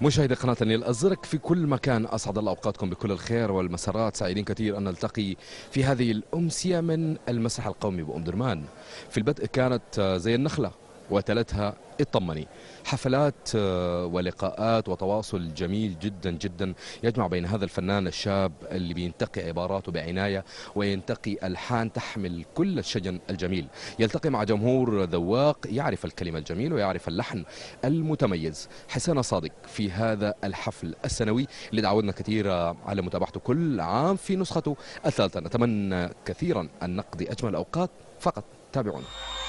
مشاهدي قناة النيل الزرق في كل مكان، أسعد الله أوقاتكم بكل الخير والمسارات. سعيدين كثير أن نلتقي في هذه الأمسية من المسرح القومي بأم درمان. في البدء كانت زي النخلة وتلتها اطمني، حفلات ولقاءات وتواصل جميل جدا جدا يجمع بين هذا الفنان الشاب اللي بينتقي عباراته بعناية وينتقي ألحان تحمل كل الشجن الجميل، يلتقي مع جمهور ذواق يعرف الكلمة الجميل ويعرف اللحن المتميز. حسين صادق في هذا الحفل السنوي اللي دعودنا كثير على متابعته كل عام في نسخته الثالثة. نتمنى كثيرا أن نقضي أجمل الأوقات، فقط تابعونا.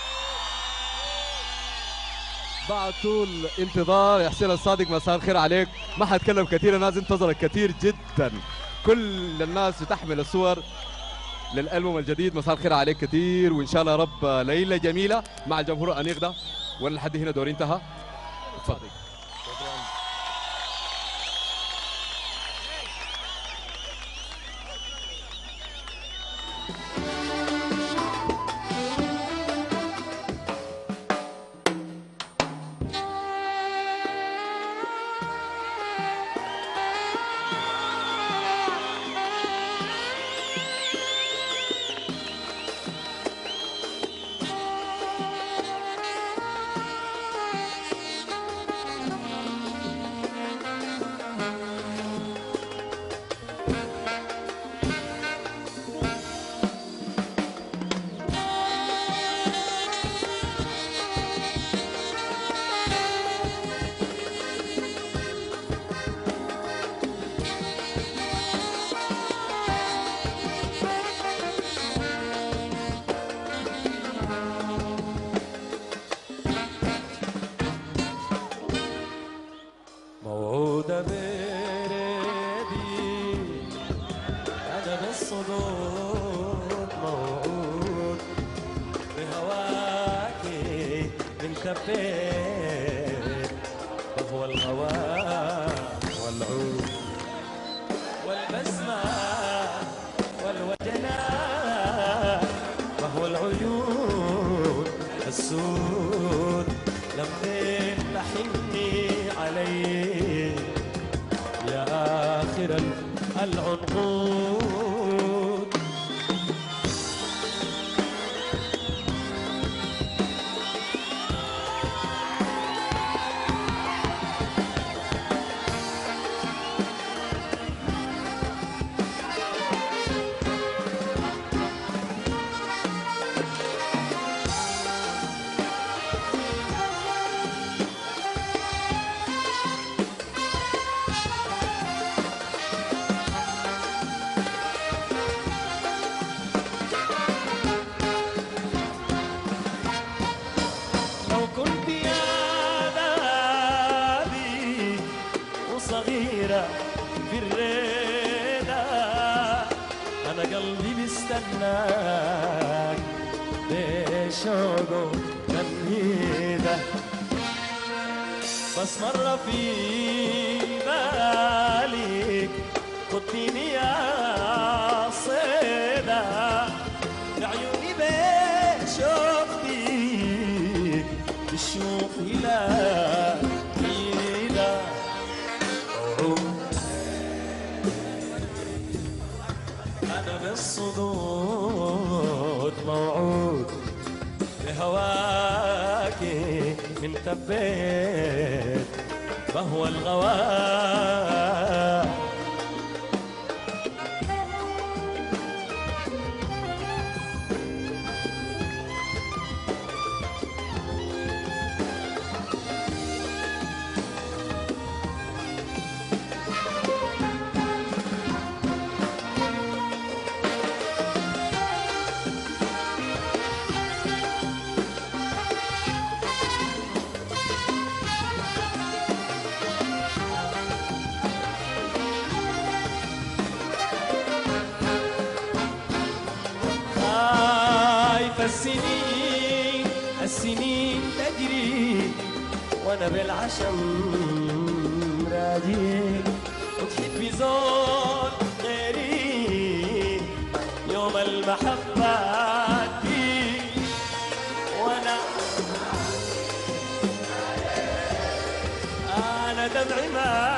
بعد طول انتظار يا حسين الصادق، مساء الخير عليك. ما حتكلم كثير، الناس انتظرت كثير جدا، كل الناس بتحمل الصور للالبوم الجديد. مساء الخير عليك كثير، وان شاء الله يا رب ليله جميله مع الجمهور الانيق ده. وانا لحد هنا دوري انتهى، اتفضل. موعودة بردي أنا بالصدود، موعود بهواكي من كفيت، وهو الهواء والعود والبسمة والوجنات، وهو العيون السود لمين تحني علي يا آخر العنقود. في الريدة أنا قلبي بيستناك بشوقه تمهيده، بس مرة في بالك خديني يا صيدة لعيوني بشوق فيك بشوق إلى بالصدود، موعود بهواكي من تبيت، فهو الغواء السنين السنين تجري وانا بالعشم راضي، وتحبي زول غيري يوم المحبة دي، وانا دمعي ما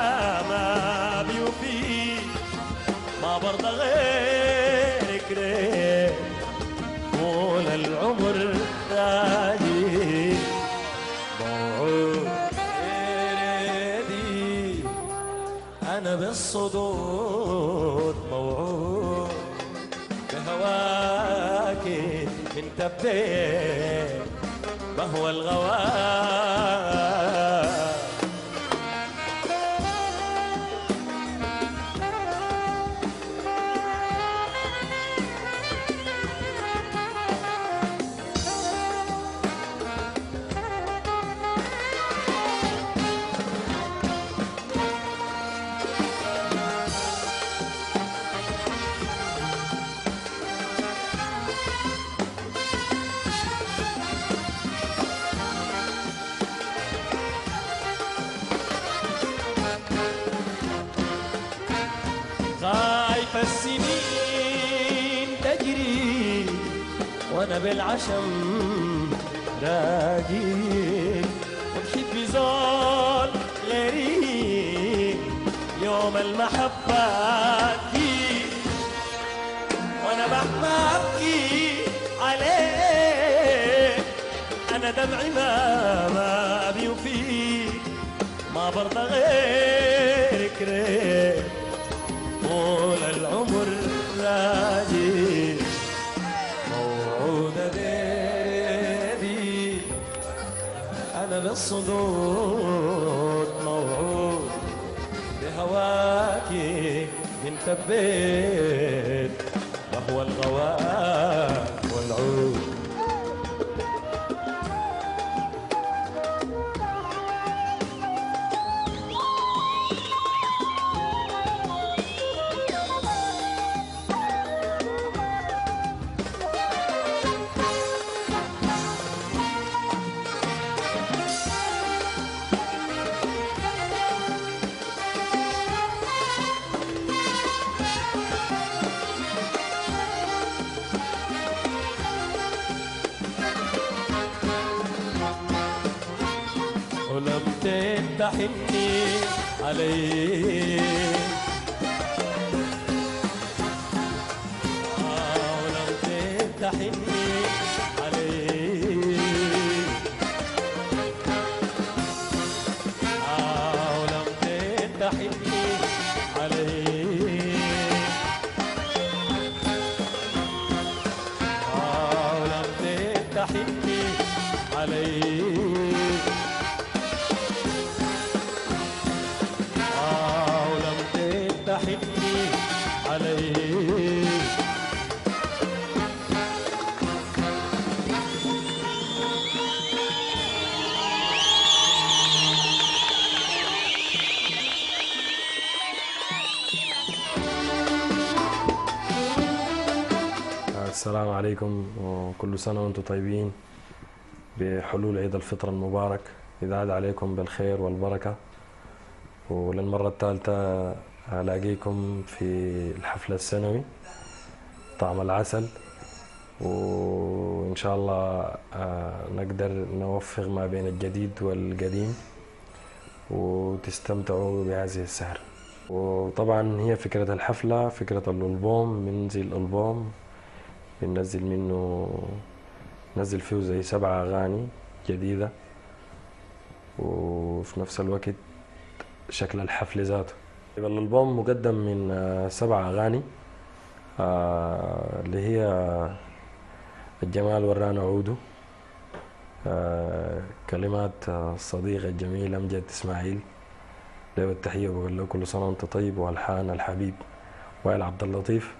برضى غيرك ليه طول العمر راجي موعود غيري أنا بالصدود موعود بهواكي من تبيت بهوى الغوار خايفة السنين تجري وانا بالعشم راجيك وبحب زول غريب يوم المحبة فيك وانا مهما ابكي عليك انا دمعي ما بيوفيك ما برضى غيرك ريك طول العمر راجي موعودة ديري أنا بالصدود موعود بهواكي من تبيت وهو الغواك والعود ولم تمتحني عليك ولم تمتحني عليك ولم تمتحني عليك ولم تمتحني عليك تحني عليك السلام عليكم وكل سنة وانتم طيبين بحلول عيد الفطر المبارك. يزداد عليكم بالخير والبركة، وللمرة الثالثة ألاقيكم في الحفل السنوي طعم العسل، وإن شاء الله نقدر نوفق ما بين الجديد والقديم وتستمتعوا بهذه السهرة. وطبعا هي فكرة الحفلة فكرة الألبوم، بننزل الألبوم بننزل منه نزل فيه زي 7 أغاني جديدة، وفي نفس الوقت شكل الحفل ذاته. الألبوم مقدم من 7 أغاني اللي هي الجمال ورانا عوده، كلمات الصديق الجميل أمجد إسماعيل، له التحية وبقول له كل سنة وأنت طيب، وألحان الحبيب وائل عبد اللطيف،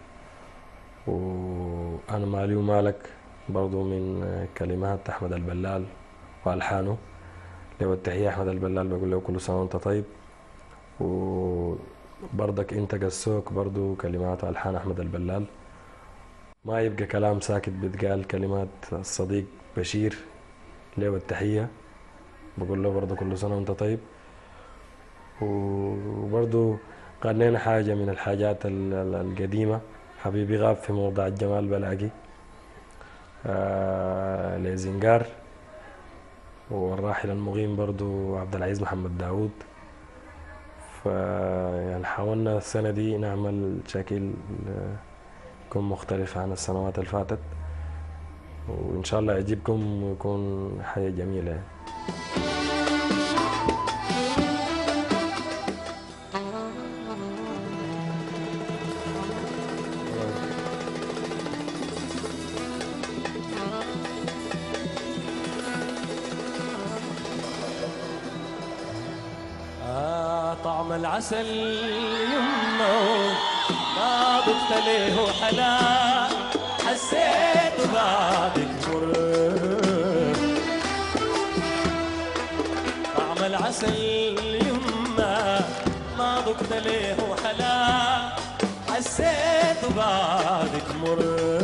وأنا مالي ومالك برضو من كلمات أحمد البلال وألحانه، له التحية أحمد البلال بقول له كل سنة وأنت طيب. وبرضك أنت قسوك برضو كلمات وألحان أحمد البلال. ما يبقى كلام ساكت بتقال، كلمات الصديق بشير، له التحية بقول له برضو كل سنة وأنت طيب. وبرضو غنينا حاجة من الحاجات القديمة، حبيبي غاب في موضع الجمال بلاقي لزنجار، والراحل المقيم برضو عبد العزيز محمد داود. يعني حاولنا السنة دي نعمل شكل يكون مختلف عن السنوات اللي فاتت، وإن شاء الله يعجبكم ويكون حاجة جميلة يعني. طعم العسل يمه ما ضفت له حلا، حسيت بعدك مر. طعم العسل يمه ما ضفت له حلا، حسيت بعدك مر.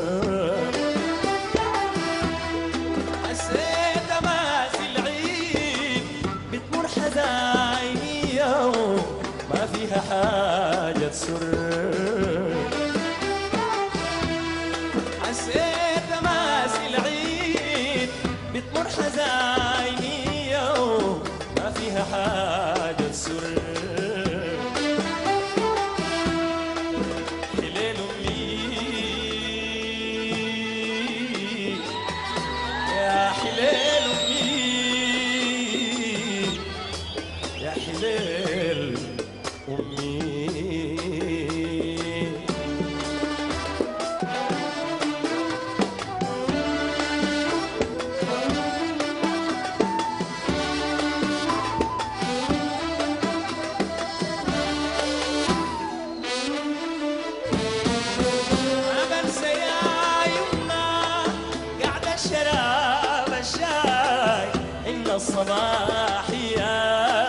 حسيت ماس العيد بتمر حزايني ما فيها حاجة تسر. حسيت ماس العيد بتمر حزايني ما فيها حاجة تسر. حليل أمي يا حليل أمي يا حليل أمي. ما بنسى يا يما قعدة الشراب الشاي إن الصباحية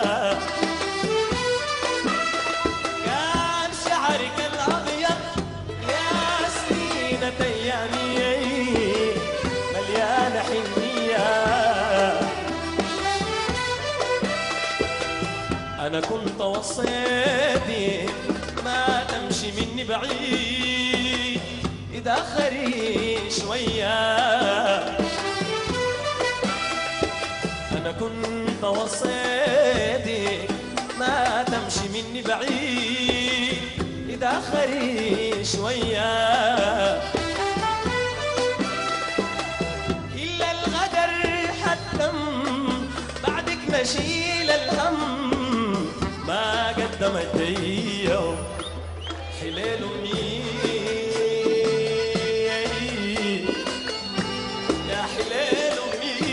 كان شعرك الأبيض يا سنينة أيامي مليانة حنية. أنا كنت وصيتي ما تمشي مني بعيد اتأخري شوية. أنا كنت وصيتي ما تمشي مني بعيد اتأخري شوية. إلا الغدر حتم بعدك نشيل الهم ما قدمت لي حليل أمي يا حليل أمي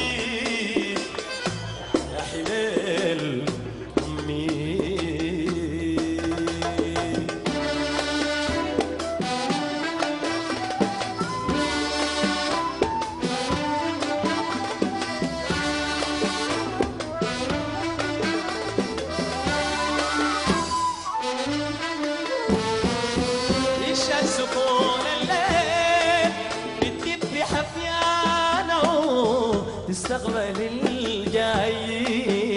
يا حليل أمي. سكون الليل بتجيب لي حفيانة تستقبل الجاي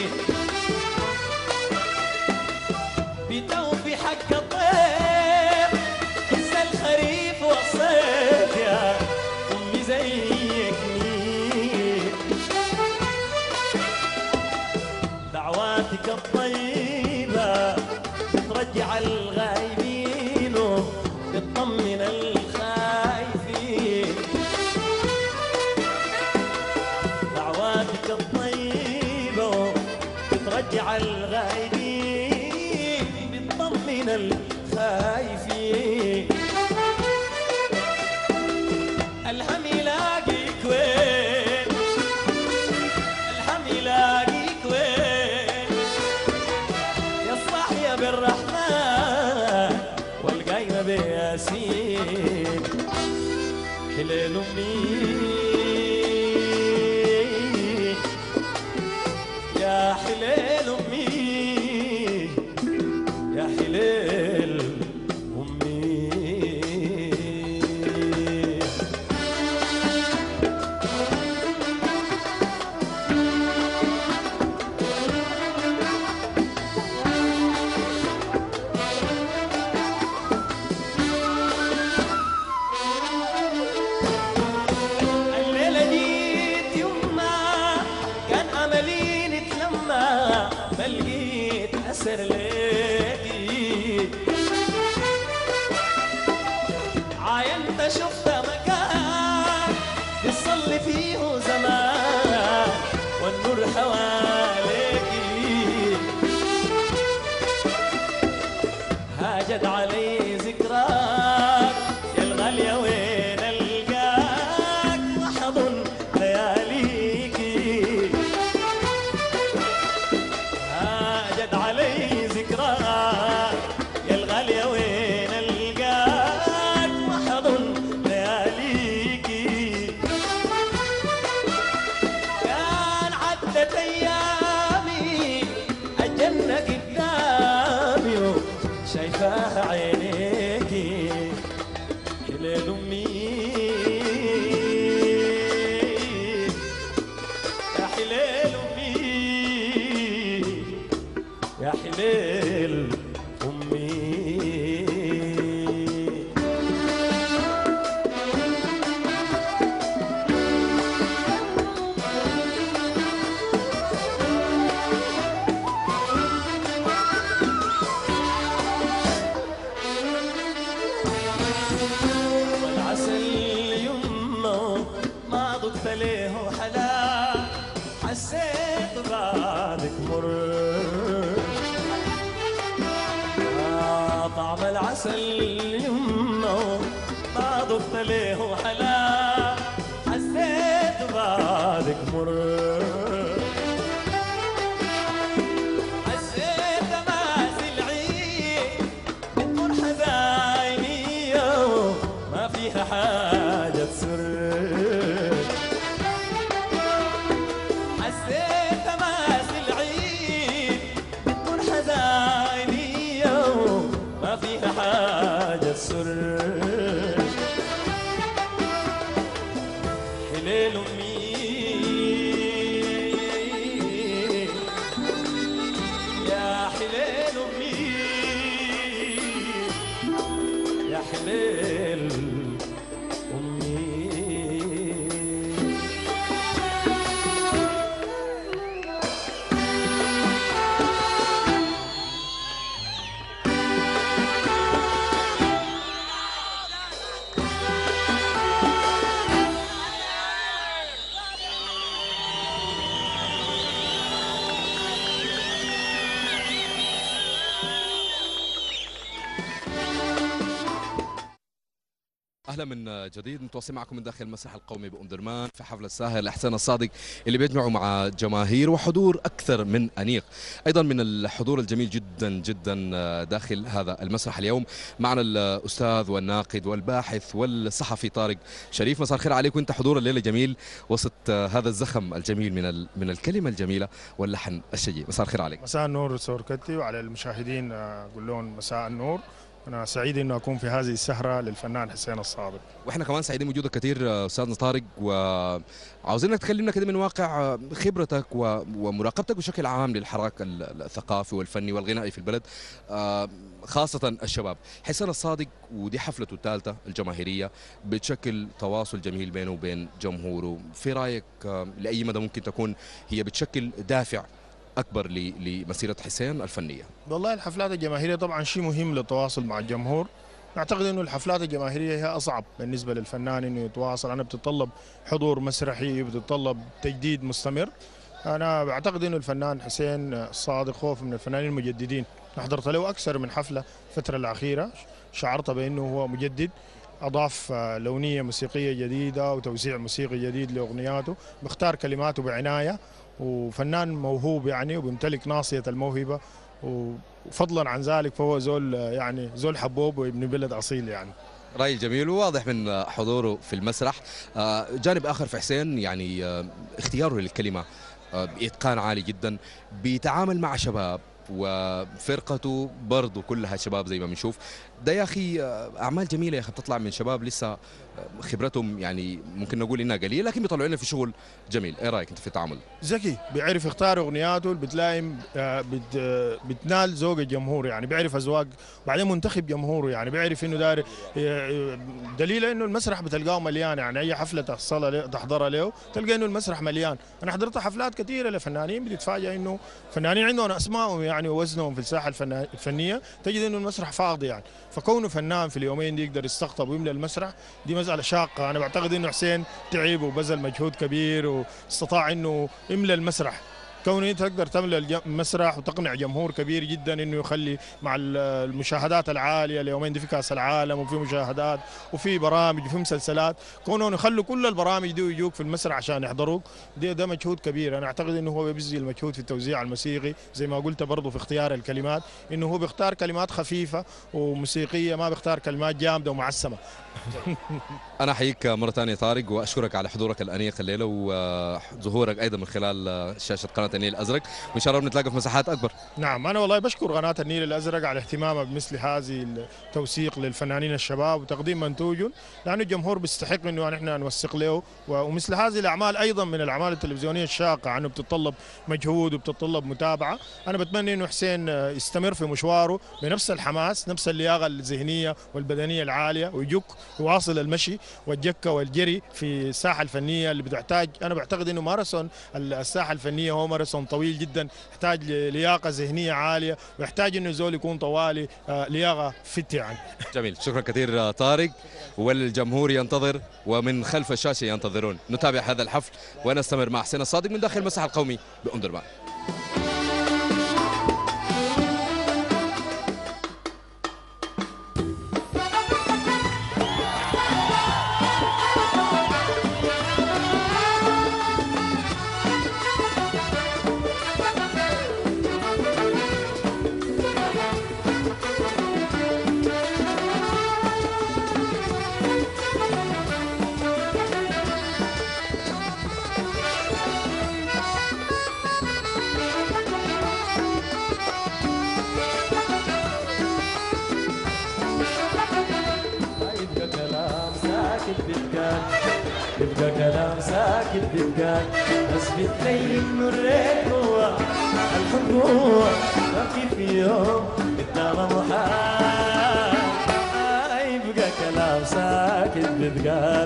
بتوفي حق الطير هز الخريف والصيف يا أمي زيك مين. دعواتك الطيبة بترجع الغايبين بتطمن الخايفين. دعواتك الطيبة بترجع الغايبين بتطمن الخايفين. الهم يلاقيك وين الهم يلاقيك وين يا صاحية بالرحمن والقايمة بياسين. حليل أمي يا حليل أمي يا حليل أمي. شفت مكان بتصلي فيه زمان والنور حواليكي هاجت علي ذكراك يا الغالية وين القاك وحضن لياليكي هاجت علي ذكراك يا الغالية وين القاك وحضن لياليكي كان عدت ايامي الجنة قدامي شايفاها عينيكي حليل امي يا حليل امي يا حليل امي والعسل يمه ما ضفت له حلا حسيت بعدك مر طعم العسل يمه ما ضفت له حلا حسيت بعدك مر حسيت ماسي العين بتمر حزاينية ما فيها حاجة سر حسيت ماسي العين بتمر حزاينية ما فيها حاجة سر حليل أمي يا حليل أمي يا حليل أمي اهلا من جديد، متواصل معكم من داخل المسرح القومي بأم درمان في حفل الساهر لحسين الصادق اللي بيجمعوا مع جماهير وحضور اكثر من انيق. ايضا من الحضور الجميل جدا جدا داخل هذا المسرح اليوم معنا الاستاذ والناقد والباحث والصحفي طارق شريف. مساء الخير عليك، وانت حضور الليله جميل وسط هذا الزخم الجميل من الكلمه الجميله واللحن الشجي. مساء الخير عليك. مساء النور سوركتي، وعلى المشاهدين اقول لهم مساء النور. أنا سعيد إنه أكون في هذه السهرة للفنان حسين الصادق. واحنا كمان سعيدين بوجودك كثير استاذنا طارق، وعاوزينك تكلمنا كده من واقع خبرتك ومراقبتك بشكل عام للحراك الثقافي والفني والغنائي في البلد، خاصة الشباب. حسين الصادق ودي حفلته الثالثة الجماهيرية بتشكل تواصل جميل بينه وبين جمهوره، في رأيك لأي مدى ممكن تكون هي بتشكل دافع أكبر لمسيرة حسين الفنية؟ والله الحفلات الجماهيرية طبعا شيء مهم للتواصل مع الجمهور. أعتقد إنه الحفلات الجماهيرية هي أصعب بالنسبة للفنان إنه يتواصل. أنا بتتطلب حضور مسرحي، بتتطلب تجديد مستمر. أنا بعتقد إنه الفنان حسين الصادق خوف من الفنانين المجددين. حضرت له أكثر من حفلة الفترة الأخيرة، شعرت بأنه هو مجدد، أضاف لونية موسيقية جديدة وتوزيع موسيقي جديد لأغنياته، بيختار كلماته بعناية، وفنان موهوب يعني وبيمتلك ناصية الموهبة، وفضلا عن ذلك فهو زول يعني زول حبوب وابن بلد أصيل يعني. رأي جميل وواضح من حضوره في المسرح. جانب آخر في حسين يعني اختياره للكلمة بإتقان عالي جدا، بيتعامل مع شباب وفرقته برضو كلها شباب زي ما بنشوف. ده يا أخي أعمال جميلة يا أخي بتطلع من شباب لسه خبرتهم يعني ممكن نقول إنها قليلة، لكن بيطلعوا لنا في شغل جميل. إيه رأيك أنت في التعامل؟ ذكي، بيعرف يختار أغنياته، بتلاقي بتنال ذوق الجمهور يعني، بيعرف أذواق، بعدين منتخب جمهوره يعني، بيعرف إنه دار دليل إنه المسرح بتلقاه مليان يعني. أي حفلة تحضرها له تلقى إنه المسرح مليان. أنا حضرت حفلات كثيرة لفنانين بتتفاجئ إنه فنانين عندهم أسمائهم يعني يعني ووزنهم في الساحه الفنيه، تجد انه المسرح فاضي يعني. فكونه فنان في اليومين دي يقدر يستقطب ويملى المسرح، دي مساله شاقه. انا بعتقد انه حسين تعب وبذل مجهود كبير واستطاع انه يملى المسرح. كونه انت تقدر تملى المسرح وتقنع جمهور كبير جدا انه يخلي مع المشاهدات العاليه، اليومين دي في كاس العالم وفي مشاهدات وفي برامج وفي مسلسلات، كونهم يخلوا كل البرامج دي ويجوك في المسرح عشان يحضروك، ده مجهود كبير. انا اعتقد انه هو بيبذل المجهود في التوزيع الموسيقي، زي ما قلت برضه في اختيار الكلمات، انه هو بيختار كلمات خفيفه وموسيقيه، ما بيختار كلمات جامده ومعسمه. أنا أحييك مرة ثانية طارق، وأشكرك على حضورك الأنيق الليلة وظهورك أيضا من خلال شاشة قناة النيل الأزرق، وإن شاء الله بنتلاقى في مساحات أكبر. نعم، أنا والله بشكر قناة النيل الأزرق على اهتمامها بمثل هذه التوثيق للفنانين الشباب وتقديم منتوجهم، لأنه الجمهور بيستحق إنه نحن نوثق له، ومثل هذه الأعمال أيضا من الأعمال التلفزيونية الشاقة، عنه بتتطلب مجهود وبتتطلب متابعة. أنا بتمنى إنه حسين يستمر في مشواره بنفس الحماس، نفس اللياقة الذهنية والبدنية العالية، ويجك يواصل المشي والجكة والجري في الساحة الفنية اللي بتحتاج. أنا بعتقد إنه ماراثون الساحة الفنية هو ماراثون طويل جدا، يحتاج لياقة ذهنية عالية، ويحتاج إنه زول يكون طوالي لياقة فت يعني. جميل، شكرا كثير طارق، والجمهور ينتظر ومن خلف الشاشة ينتظرون. نتابع هذا الحفل ونستمر مع حسين الصادق من داخل المسرح القومي بأم درمان. يبقى كلام ساكت بيتقال، بس بتلاقي انه الريت هو الحب هو ما في يوم قدام محال. يبقى كلام ساكت بيتقال.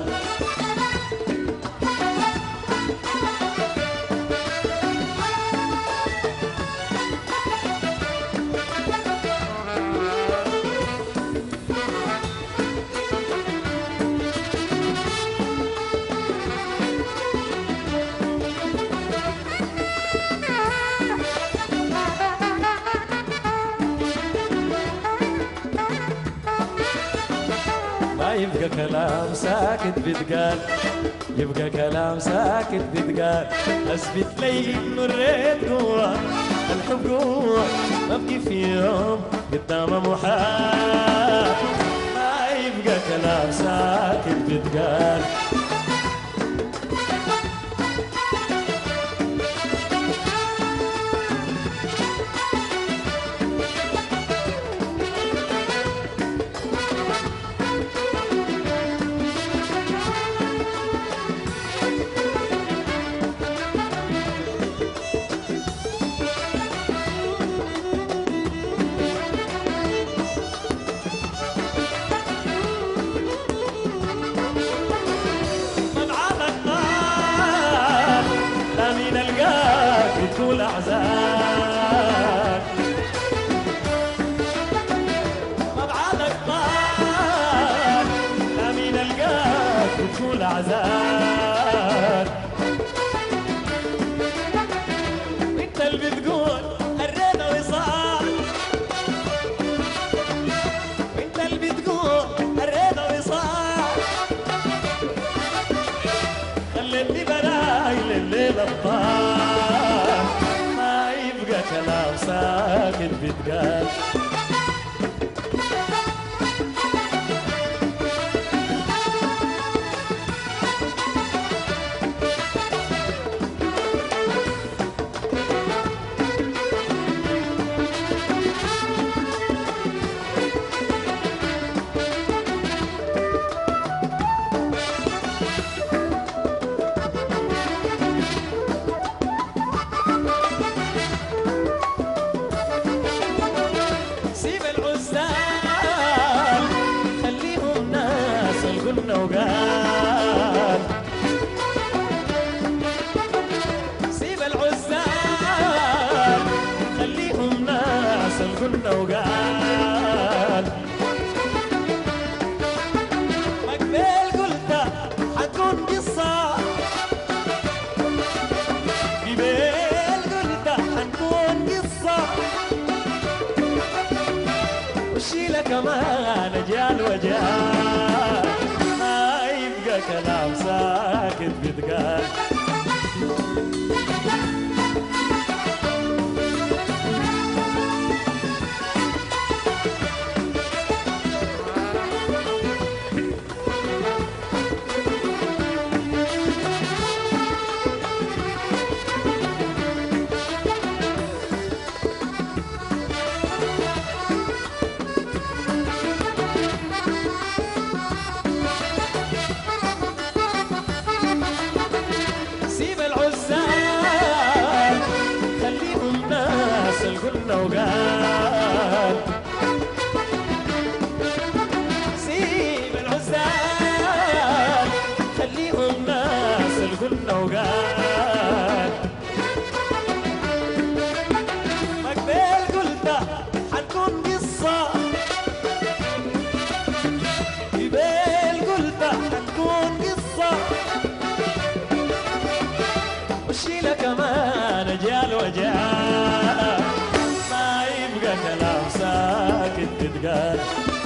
يبقى كلام ساكت بيتقال، يبقى كلام ساكت بيتقال، اثبت لي انه الريت جوا الحب جوا ما بقي في يوم قدامه محال. ما يبقى كلام ساكت بيتقال. طول أحزان مبعدك طال، لا مين ألقاك بطول أحزان. وانت اللي بتقول هرينا وصال، وانت اللي بتقول هرينا وصال، خليتني براي لليل الطال. كلام ساكت بيتقال. كمان جال وجال ما يبقى كلام ساكت بيتقال سيب العزال خليهم ناس القلنا وقال سيب العزال خليهم ناس القلنا وقال مقبل قلت حنكون قصة قبل قلت حنكون قصة وشيلة كمان جال وجال ما يبقى كلام ساكت تتقال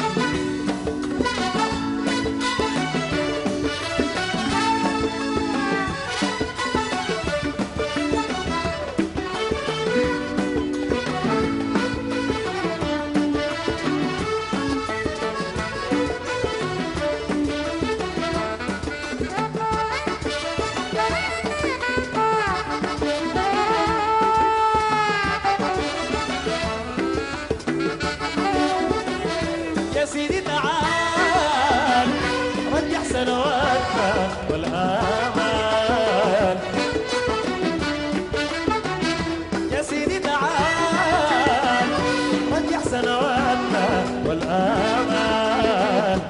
يا سيدي تعال رجع سنواتنا والآمال يا سيدي تعال رجع سنواتنا والآمال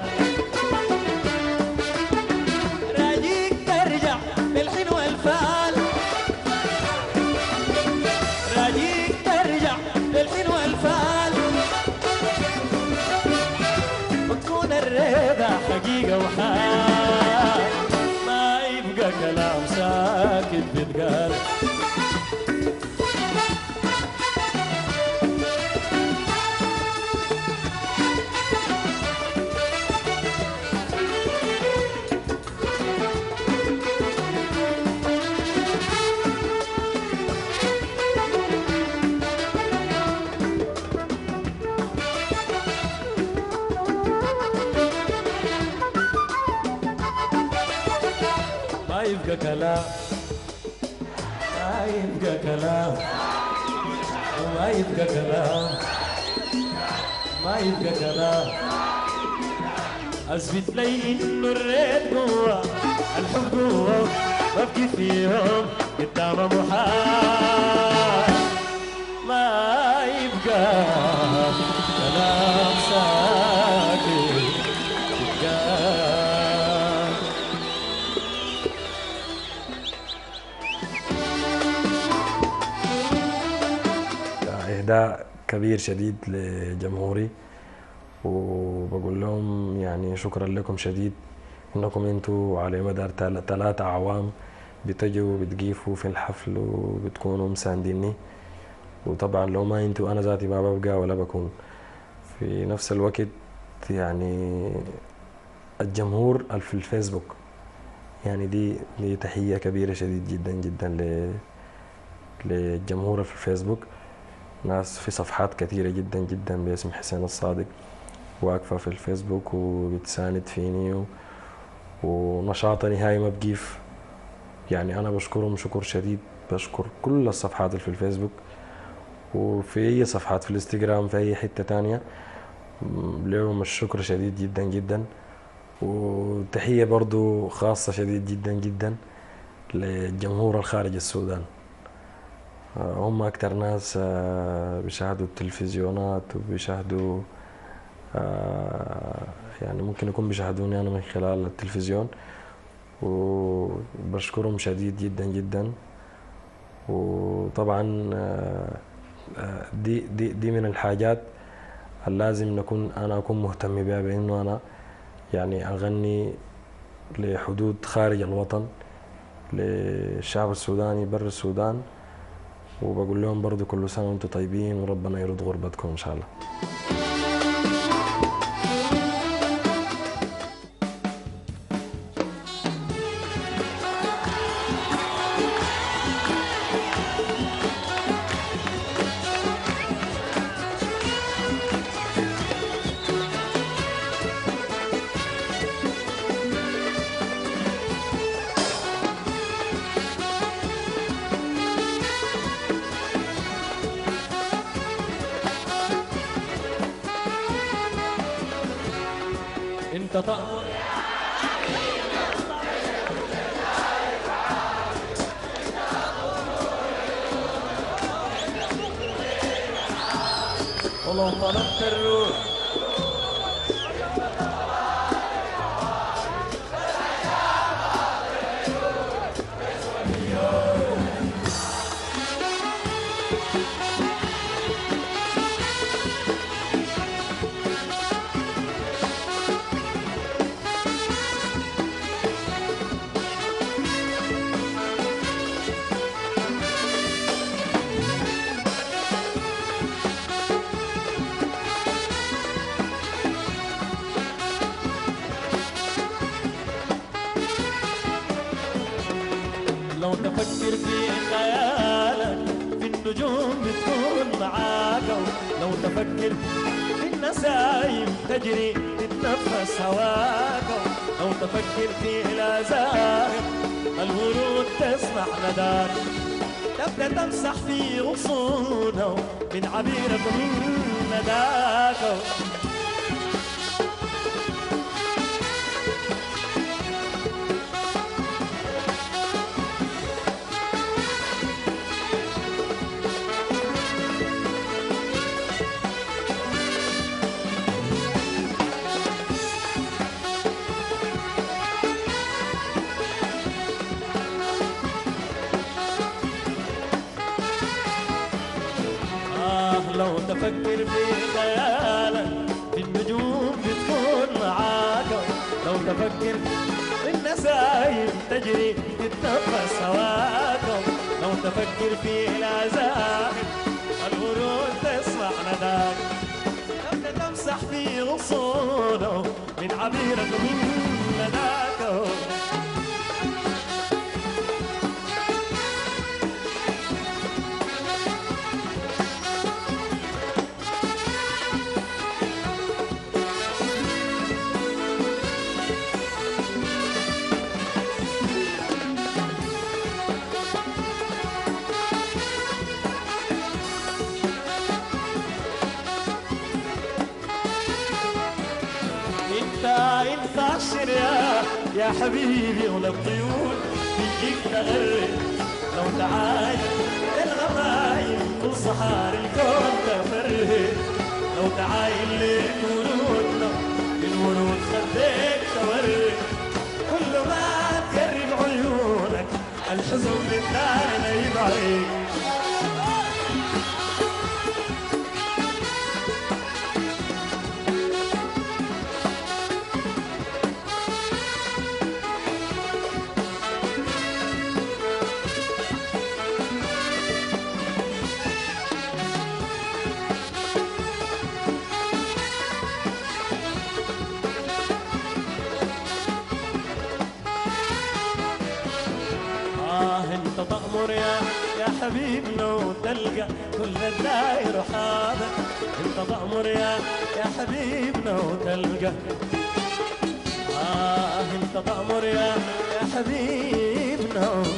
راجيك ترجع بالحين والفال راجيك ترجع بالحين والفال وتكون الرضا حقيقة وحال ما يبقى كلام ساكت بيتقال ما يبقى كلام ما يبقى كلام وما يبقى كلام ما يبقى كلام اثبت لي انه الريت جوا الحب جوا ببكي فيهم قدام محال ما يبقى كلام ساكت يتقال إهداء كبير شديد لجمهوري، وبقول لهم يعني شكرا لكم شديد انكم انتوا على مدار 3 أعوام بتجوا بتقيفوا في الحفل وبتكونوا مسانديني، وطبعا لو ما انتوا انا ذاتي ما ببقى ولا بكون. في نفس الوقت يعني الجمهور في الفيسبوك يعني دي تحية كبيرة شديد جدا جدا للجمهور في الفيسبوك. ناس في صفحات كثيرة جدا جدا باسم حسين الصادق واقفة في الفيسبوك وبتساند فيني ونشاطها نهائي ما بقيف. يعني أنا بشكرهم شكر شديد، بشكر كل الصفحات اللي في الفيسبوك وفي أي صفحات في الانستغرام في أي حتة تانية، لهم الشكر شديد جدا جدا. وتحية برضو خاصة شديد جدا جدا للجمهور الخارج السودان، هم أكتر ناس بيشاهدوا التلفزيونات وبيشاهدوا يعني ممكن يكون بيشاهدوني أنا من خلال التلفزيون، وبشكرهم شديد جدا جدا. وطبعا دي من الحاجات اللازم أنا أكون مهتم بها، بأنه أنا يعني أغني لحدود خارج الوطن للشعب السوداني بر السودان. وبقول لهم برضو كل سنة وانتم طيبين وربنا يرد غربتكم إن شاء الله. انت تأمر ولو طلبت الروح لو تفكر في خيالك في النجوم بتكون معاك، لو تفكر في النسايم تجري تتنفس هواك، لو تفكر في الازاهر الورود تسمع نداك، تبدا تمسح في غصونها من عبيرك من نداك. لو تفكر في خيالك في النجوم بتكون معاك، لو تفكر في النسايم تجري تتنفس هواك، لو تفكر في الازاهر الورود تسمع نداك، تبدا تمسح في غصونه من عبيرك من نداك. انت عشر يا حبيبي ولا الطيور بيجيك تغرد، لو تعايش الغمايم والصحاري الكون تفرد، لو تعايل لك ورودنا الورود خديك تورد، كل ما تقرب عيونك الحزن بالثاني يبعد. انت تأمر يا حبيبنا وتلقى كل الداير حاضر، انت تأمر يا حبيبنا وتلقى انت تأمر يا حبيبنا.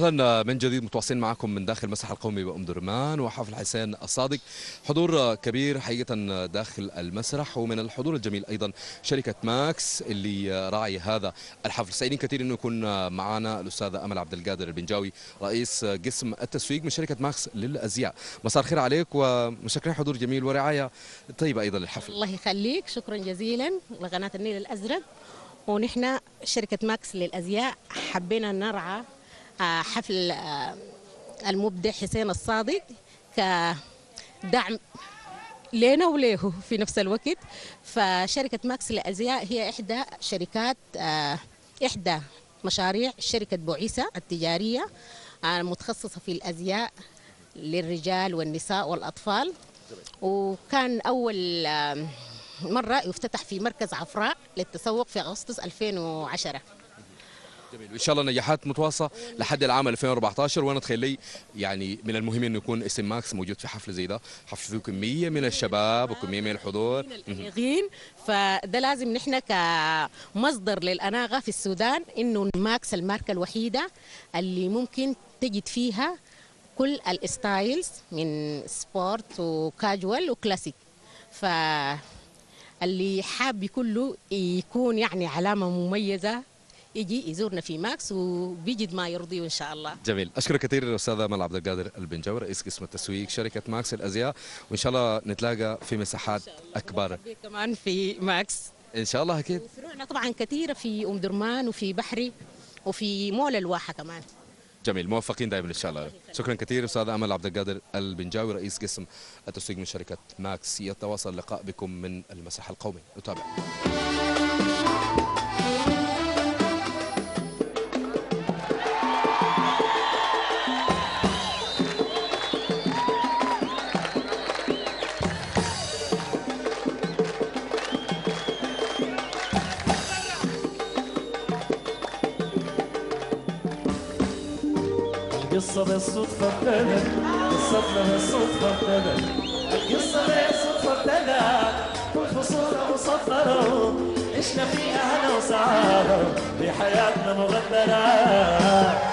اهلا من جديد، متواصلين معكم من داخل المسرح القومي بأم درمان وحفل حسين الصادق. حضور كبير حقيقة داخل المسرح، ومن الحضور الجميل ايضا شركة ماكس اللي راعي هذا الحفل. سعيدين كثير انه يكون معنا الاستاذة امل عبد القادر البنجاوي رئيس قسم التسويق من شركة ماكس للازياء. مساء الخير عليك ومشكرين حضور جميل ورعاية طيبة ايضا للحفل. الله يخليك، شكرا جزيلا لقناة النيل الازرق. ونحن شركة ماكس للازياء حبينا نرعى حفل المبدع حسين الصادق كدعم لنا وله في نفس الوقت. فشركة ماكس للازياء هي احدى مشاريع شركة بوعيسة التجارية متخصصة في الازياء للرجال والنساء والاطفال. وكان اول مرة يفتتح في مركز عفراء للتسوق في أغسطس 2010. جميل، وان شاء الله نجاحات متواصله لحد العام 2014. وانا تخيلي يعني من المهم انه يكون اسم ماكس موجود في حفل زي ده، حفل فيه كميه من الشباب وكميه من الحضور الأناغين. فده لازم نحن كمصدر للأناغة في السودان، انه ماكس الماركة الوحيدة اللي ممكن تجد فيها كل الستايلز من سبورت وكاجوال وكلاسيك. فاللي حاب كله يكون يعني علامة مميزة يجي يزورنا في ماكس وبيجد ما يرضيه ان شاء الله. جميل، اشكرك كثير الاستاذه امل عبد القادر البنجاوي رئيس قسم التسويق شركه ماكس الازياء، وان شاء الله نتلاقى في مساحات اكبر كمان في ماكس ان شاء الله. اكيد فروعنا طبعا كثيره في ام درمان وفي بحري وفي مول الواحه كمان. جميل، موفقين دائما ان شاء الله. شكرا كثير استاذه امل عبد القادر البنجاوي رئيس قسم التسويق من شركه ماكس. يتواصل اللقاء بكم من المسرح القومي. نتابع. القصة بالصدفة ابتدت، قصتنا بالصدفة ابتدت، القصة بالصدفة ابتدت، كل فصولها مصفرة، عشنا فيها هنا وسعادة، في حياتنا مغدرة.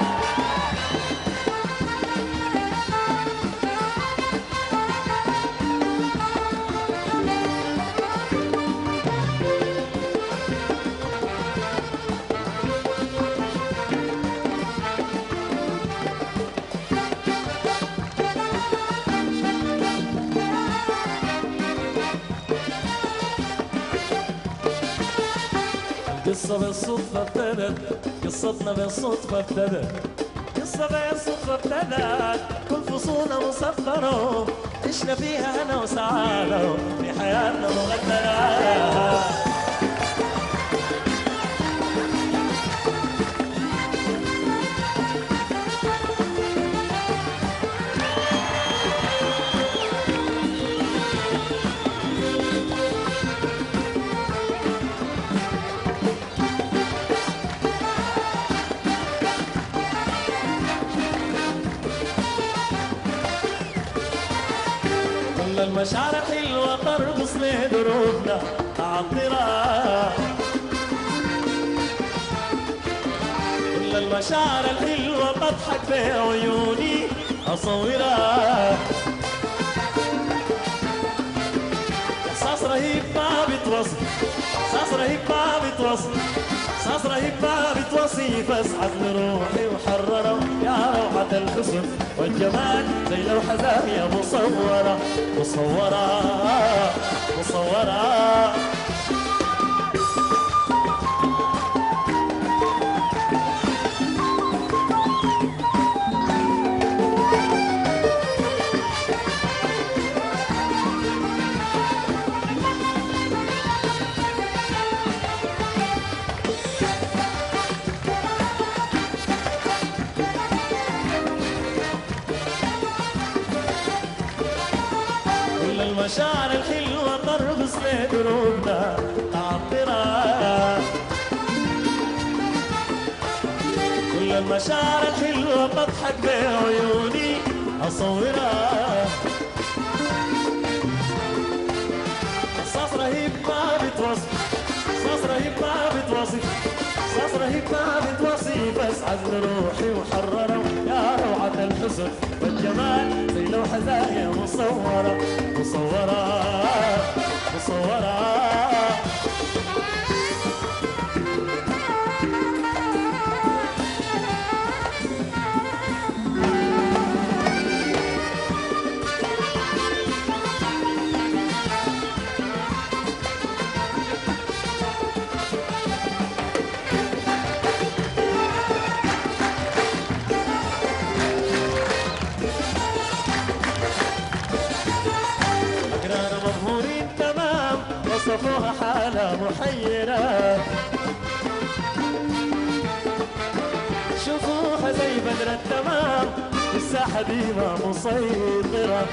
قصة بالصدفة ابتدت، قصتنا بالصدفة ابتدت، قصة بالصدفة ابتدت، كل فصولنا مصفرة، عشنا فيها هنا وسعادة، في حياتنا مغدرة. المشاعر حلوة ترقص لدروبنا تعطرها، كل المشاعر الحلوة تضحك في عيوني أصورها، إحساس رهيب ما بتوصف، إحساس رهيب ما بتوصف، إحساس رهيب ما بتوصف، أسعد لروحي وحررة يا روعة الحسن والجمال زي لوحة زاوية مصورة مصورة مصورة. المشاعر الحلوة ترقص لدروبنا تعطرها، كل المشاعر الحلوة تضحك بعيوني أصورها، إحساس رهيب ما بتوصف، إحساس رهيب ما بتوصف، إحساس رهيب ما بتوصف، أسعد لروحي وحررها والجمال زي لوحة زاهية مصورة مصورة مصورة. وصفوها حالة محيرة شوفوها زي بدر التمام الساحة ديما مسيطرة.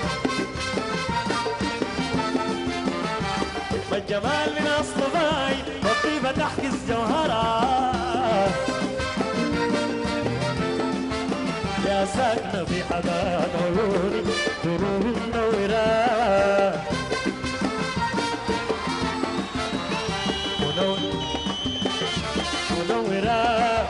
والجمال من أصل باين والطيبة تحكي جوهرة يا ساكنة في حداد عيوني دروب منورة منورة.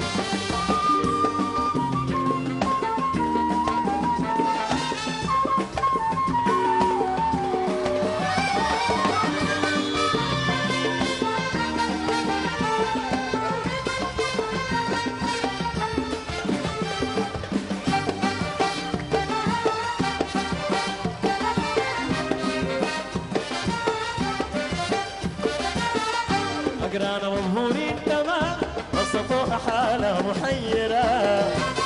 أقرانا مبهورين تمام وصفوها حالة محيرة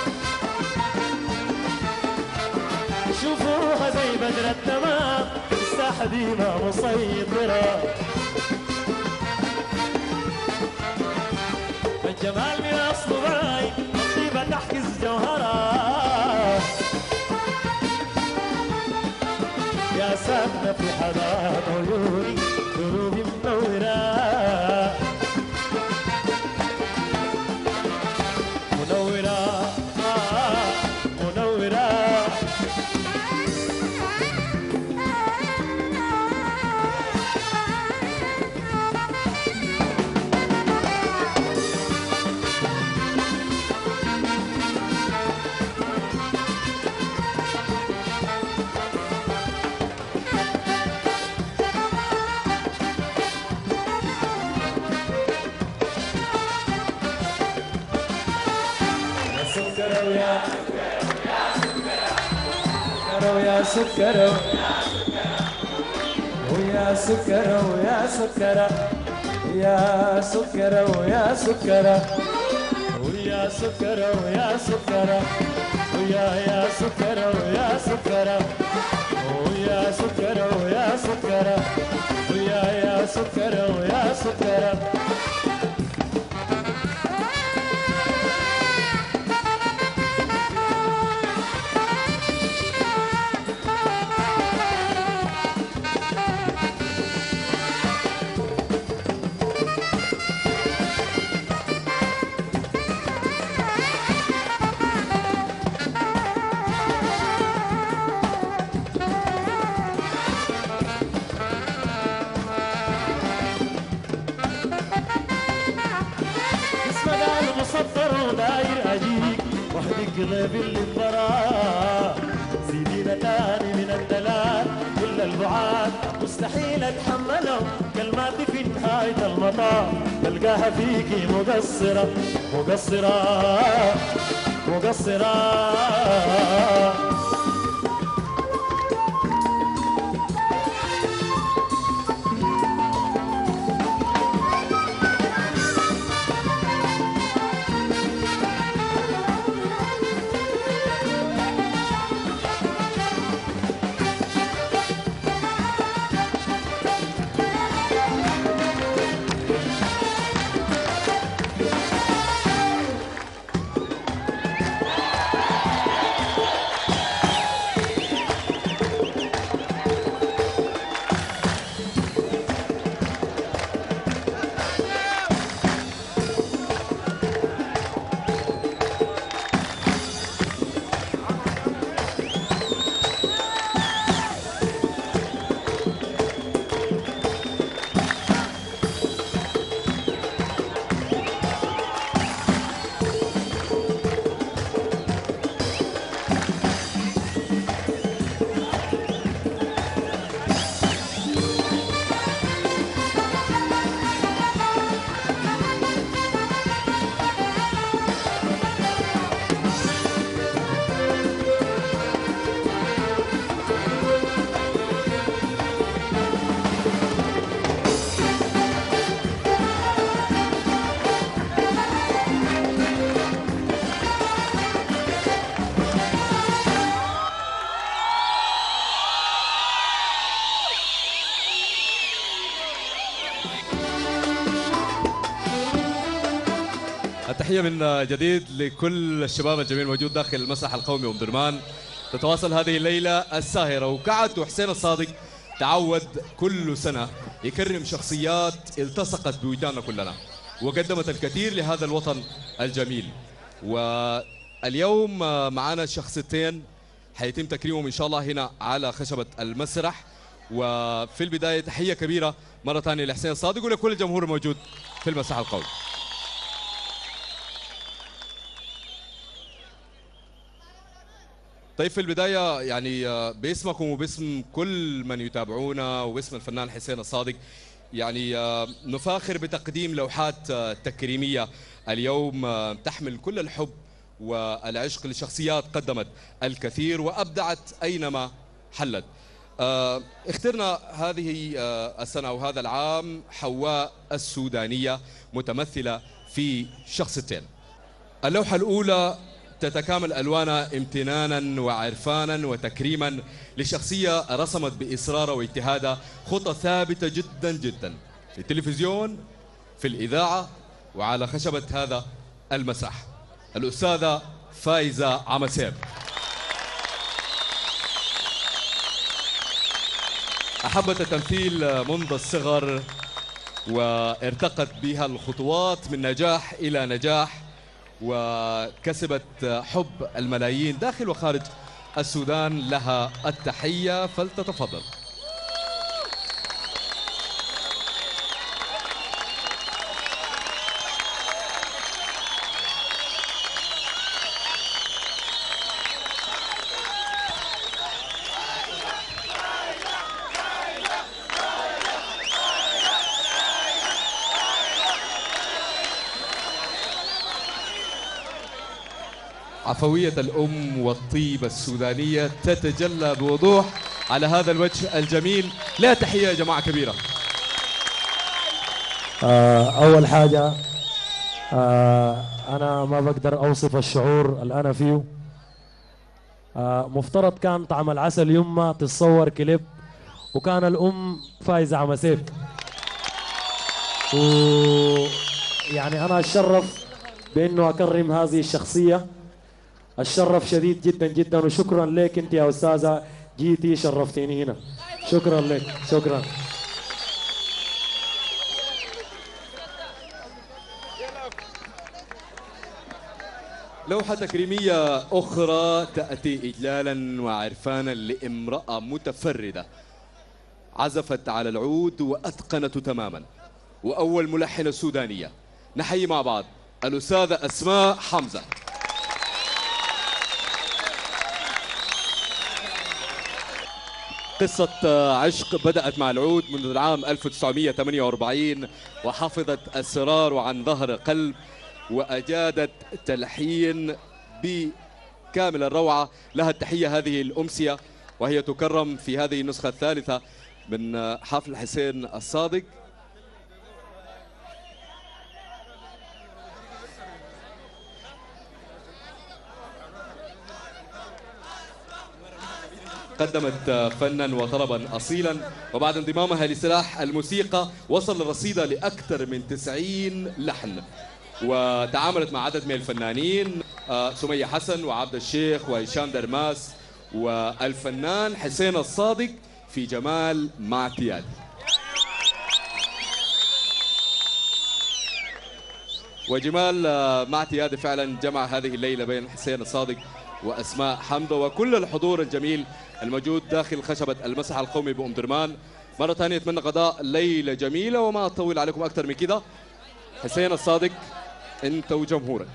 شوفوها زي بدر التمام الساحة ديما مسيطرة. الجمال من أصل باين الطيبة تحكي الجوهرة يا ساكنة في حداد عيوني دروبي منورة منورة منورة. يا سكر ويا سكر ويا سكر يا سكر ويا سكر ويا سكر ويا سكر ويا يا سكر ويا سكر ويا سكر ويا سكر ويا يا سكر ويا سكر. مصفر وداير اجيك وحدك قلبي اللي انبرى سيدينا تاني من الدلال كل البعاد مستحيل اتحمله كلماتي في نهاية المطاف بلقاها فيكي مقصرة مقصرة مقصرة. تحية من جديد لكل الشباب الجميل الموجود داخل المسرح القومي أم درمان. تتواصل هذه الليلة الساهرة، وكعد وحسين الصادق تعود كل سنة يكرم شخصيات التصقت بوجداننا كلنا وقدمت الكثير لهذا الوطن الجميل. واليوم معنا شخصيتين حيتم تكريمهم إن شاء الله هنا على خشبة المسرح. وفي البداية تحية كبيرة مرة ثانية لحسين الصادق ولكل الجمهور الموجود في المسرح القومي. طيب في البداية يعني باسمكم وباسم كل من يتابعونا وباسم الفنان حسين الصادق يعني نفاخر بتقديم لوحات تكريمية اليوم تحمل كل الحب والعشق لشخصيات قدمت الكثير وأبدعت أينما حلت. اخترنا هذه السنة وهذا العام حواء السودانية متمثلة في شخصيتين. اللوحة الأولى تتكامل ألوانها امتنانا وعرفانا وتكريما لشخصية رسمت بإصرارها واجتهادها خطى ثابتة جدا جدا في التلفزيون في الإذاعة وعلى خشبة هذا المسرح، الأستاذة فايزة عمسيب. أحبت التمثيل منذ الصغر وارتقت بها الخطوات من نجاح إلى نجاح وكسبت حب الملايين داخل وخارج السودان. لها التحية فلتتفضل. عفوية الأم والطيبة السودانية تتجلى بوضوح على هذا الوجه الجميل. لا تحية يا جماعة كبيرة. أول حاجة أنا ما بقدر أوصف الشعور اللي أنا فيه. مفترض كان طعم العسل يما تتصور كليب وكان الأم فايزة عمسيب، ويعني أنا أتشرف بأنه أكرم هذه الشخصية. الشرف شديد جدا جدا، وشكرا لك انت يا استاذه جيتي شرفتيني هنا. شكرا لك، شكرا. لوحة تكريمية أخرى تأتي إجلالا وعرفانا لامرأة متفردة عزفت على العود وأتقنته تماما، وأول ملحنة سودانية. نحيي مع بعض الأستاذة أسماء حمزة. قصة عشق بدأت مع العود منذ العام 1948 وحفظت السرار عن ظهر قلب وأجادت تلحين بكامل الروعة. لها التحية هذه الأمسية وهي تكرم في هذه النسخة الثالثة من حفل حسين الصادق. قدمت فنا وطربا أصيلا، وبعد انضمامها لسلاح الموسيقى وصل رصيدها لأكثر من 90 لحن، وتعاملت مع عدد من الفنانين سمية حسن وعبد الشيخ وهشام درماس والفنان حسين الصادق في جمال مع اعتياد. وجمال مع اعتياد فعلا جمع هذه الليلة بين حسين الصادق وأسماء حمزة وكل الحضور الجميل الموجود داخل خشبة المسرح القومي بأم درمان. مرة ثانية أتمنى قضاء ليلة جميلة وما أطول عليكم أكثر من كده. حسين الصادق أنت وجمهورك.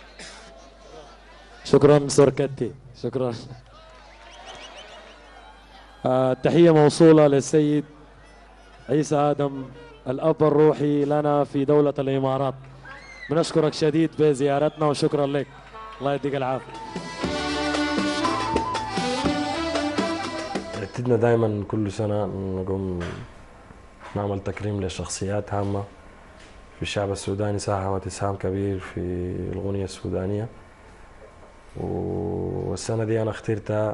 شكرا سوركتي، شكرا. تحية موصولة للسيد عيسى آدم الأب الروحي لنا في دولة الإمارات. بنشكرك شديد بزيارتنا وشكرا لك، الله يديك العافية. اعتدنا دائما كل سنة نقوم نعمل تكريم لشخصيات هامة في الشعب السوداني ساهمت إسهام كبير في الأغنية السودانية، والسنة دي أنا اخترتها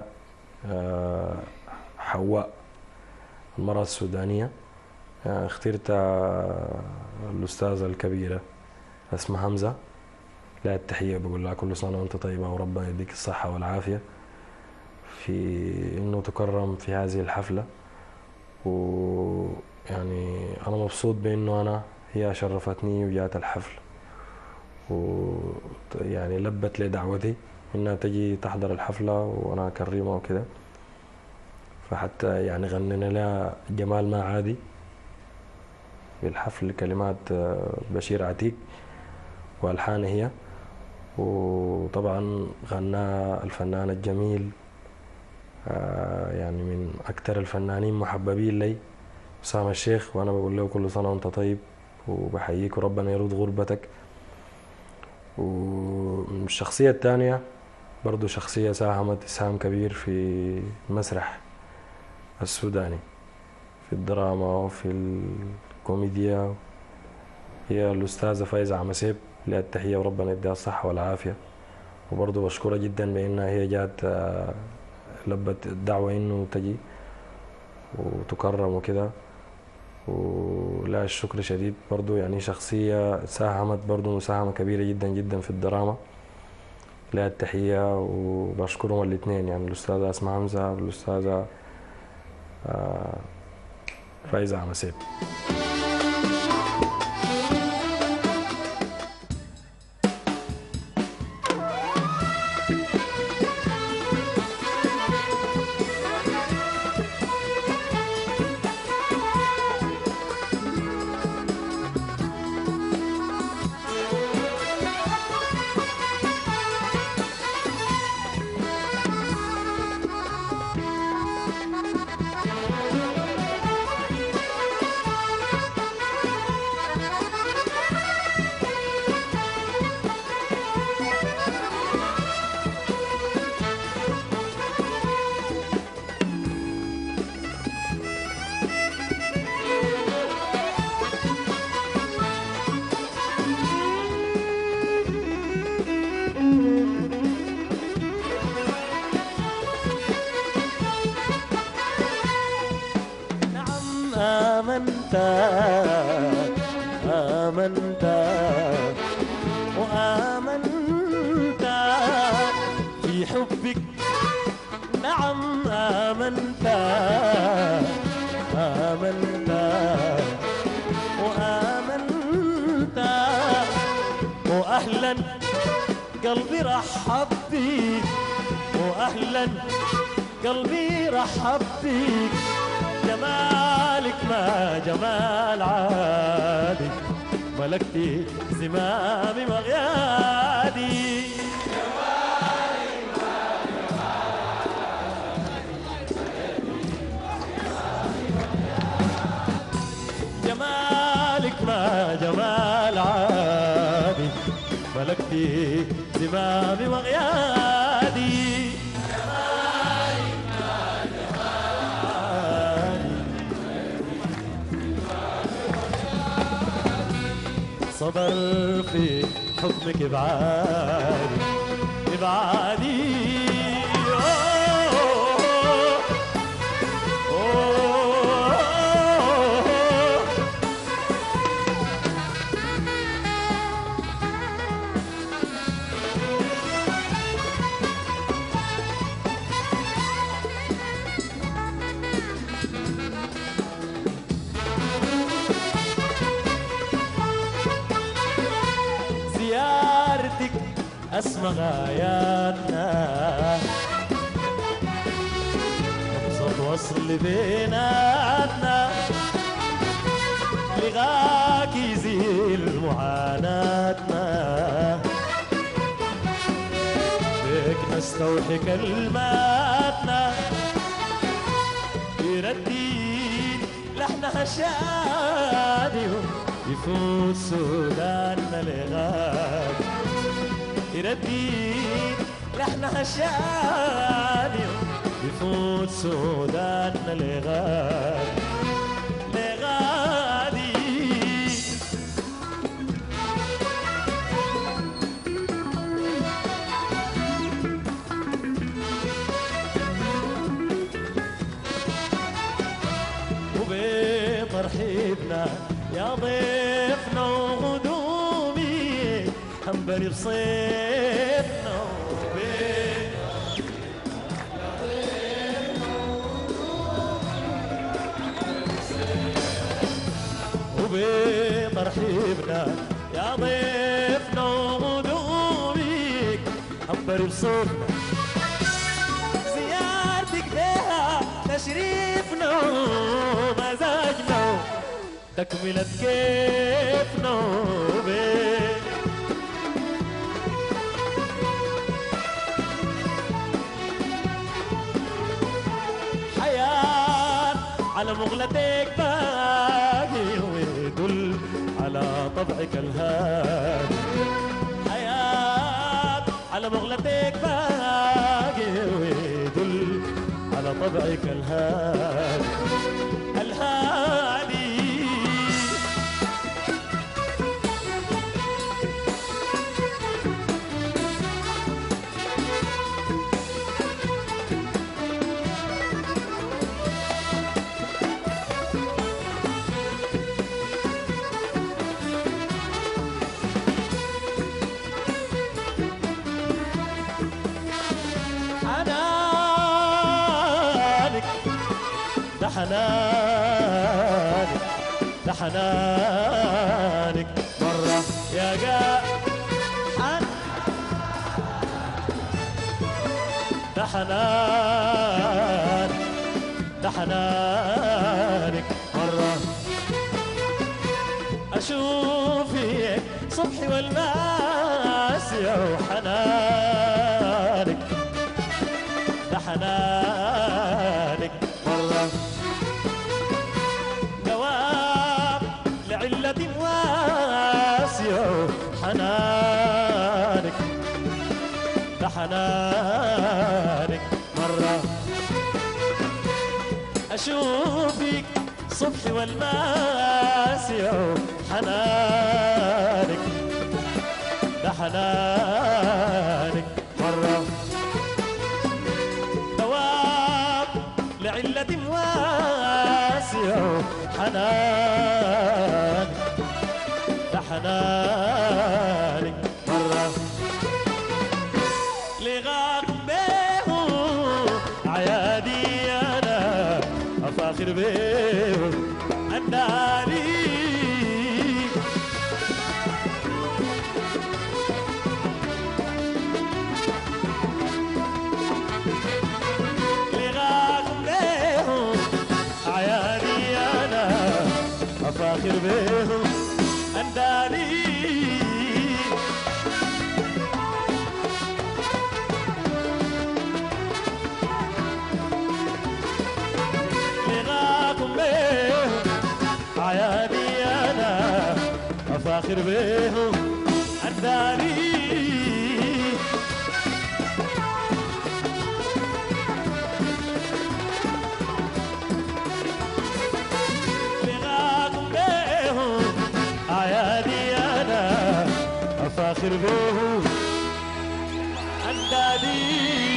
حواء المرأة السودانية. اخترتها الأستاذة الكبيرة أسماء حمزة لها التحية، بقول لها كل سنة وأنت طيبة وربنا يديك الصحة والعافية في إنه تكرم في هذه الحفلة. ويعني أنا مبسوط بإنه هي شرفتني وجات الحفل، ويعني لبت لي دعوتي إنها تجي تحضر الحفلة وأنا أكرمها وكده. فحتى يعني غنينا لها جمال ما عادي في الحفل، كلمات بشير عتيق والحان هي، وطبعا غنى الفنان الجميل يعني من اكثر الفنانين محببين لي أسامة الشيخ، وانا بقول له كل سنه وانت طيب وبحييك وربنا يرد غربتك. والشخصيه الثانيه برضو شخصيه ساهمت اسهام كبير في المسرح السوداني، في الدراما وفي الكوميديا، هي الأستاذة فايزة عمسيب، لها التحية وربنا يديها الصحة والعافية. وبرضه بشكرها جدا بأنها هي جات لبت الدعوة إنه تجي وتكرم وكده، ولا الشكر شديد. برضه يعني شخصية ساهمت برضه مساهمة كبيرة جدا جدا في الدراما، لها التحية وبشكرهم الاثنين، يعني الأستاذة أسماء حمزة والأستاذة فايزة عمسيب. آمنت وآمنت في حبك، نعم آمنت وآمنت وأهلا قلبي رحب بيك، وأهلا قلبي رحب بيك، جمالك ما جمال عادي، ملكتي زمامي مغيادي. جمالك ما جمال عادي، ملكتي زمامي مغيادي. صبر في حكمك ابعادي ابعادي. أسمى غاياتنا، أبسط وصل بيناتنا، لغاك يزيل معاناتنا، بيك نستوحي كلماتنا، يردي لحنها الشادي، يفوت سوداننا لغاك، يرديد لحنها الشادي، يفوت سوداننا لغادي لغادي. وبترحيبنا يا ضيفنا وغدومي، هم عنبري بصيفنا وبترحيبنا يا ضيفنا وغدوبك عنبري بصوتنا زيارتك بها تشريفنا ومزاجنا تكملة كيفنا حياة على مغلتك باقي ويدل على طبعك الهادي حياة على مغلتك باقي ويدل على طبعك الهادي الهادي حنانك ده حنانك مرة يا ده حنان ده حنانك مرة أشوفك صبحي والماس يا حنانك ده حنانك مرة علة واسعة حنانك ده حنانك مرة أشوفك صبحي والماسع حنانك ده حنانك مرة دوام لعلة واسعة حنانك ده حنانك مرة لغاك بيه عيادي أنا أفاخر بيه أناني لغاك بيه عيادي أنا أفاخر بيه أنداني لغاكم بيهم عياني أنا أفاخر بيهم أنداني لغاكم بيهم عياني أنا أفاخر بيهم أنداني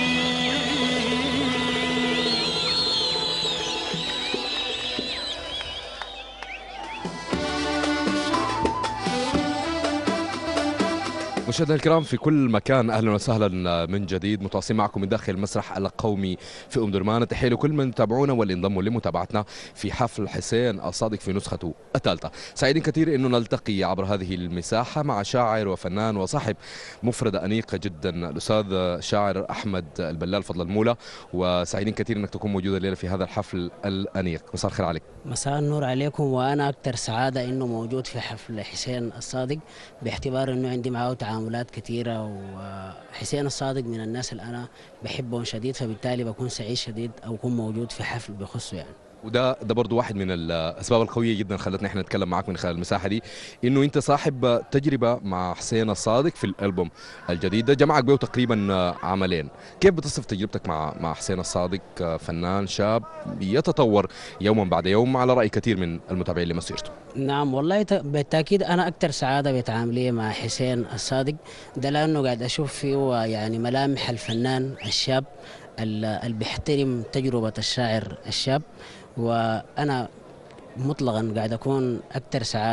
مشاهدينا الكرام في كل مكان، اهلا وسهلا من جديد، متواصلين معكم من داخل المسرح القومي في ام درمان. تحيه لكل من تابعونا واللي انضموا لمتابعتنا في حفل حسين الصادق في نسخته الثالثه. سعيدين كثير انه نلتقي عبر هذه المساحه مع شاعر وفنان وصاحب مفردة انيقه جدا، الاستاذ الشاعر احمد البلال فضل المولى، وسعيدين كثير انك تكون موجود الليله في هذا الحفل الانيق. مساء الخير عليك. مساء النور عليكم، وانا اكثر سعاده انه موجود في حفل حسين الصادق باعتبار انه عندي معه تعاملات كثيره، وحسين الصادق من الناس اللي انا بحبهم شديد، فبالتالي بكون سعيد شديد او اكون موجود في حفل بخصه يعني. وده برضه واحد من الاسباب القويه جدا خلتنا احنا نتكلم معك من خلال المساحه دي، انه انت صاحب تجربه مع حسين الصادق في الالبوم الجديد ده، جمعك به تقريبا عملين. كيف بتصف تجربتك مع حسين الصادق؟ فنان شاب يتطور يوما بعد يوم على راي كثير من المتابعين لمسيرته. نعم والله بالتاكيد انا اكثر سعاده بتعاملي مع حسين الصادق ده، لانه قاعد اشوف فيه يعني ملامح الفنان الشاب اللي بيحترم تجربه الشاعر الشاب، وانا مطلقا قاعد اكون اكثر سعاده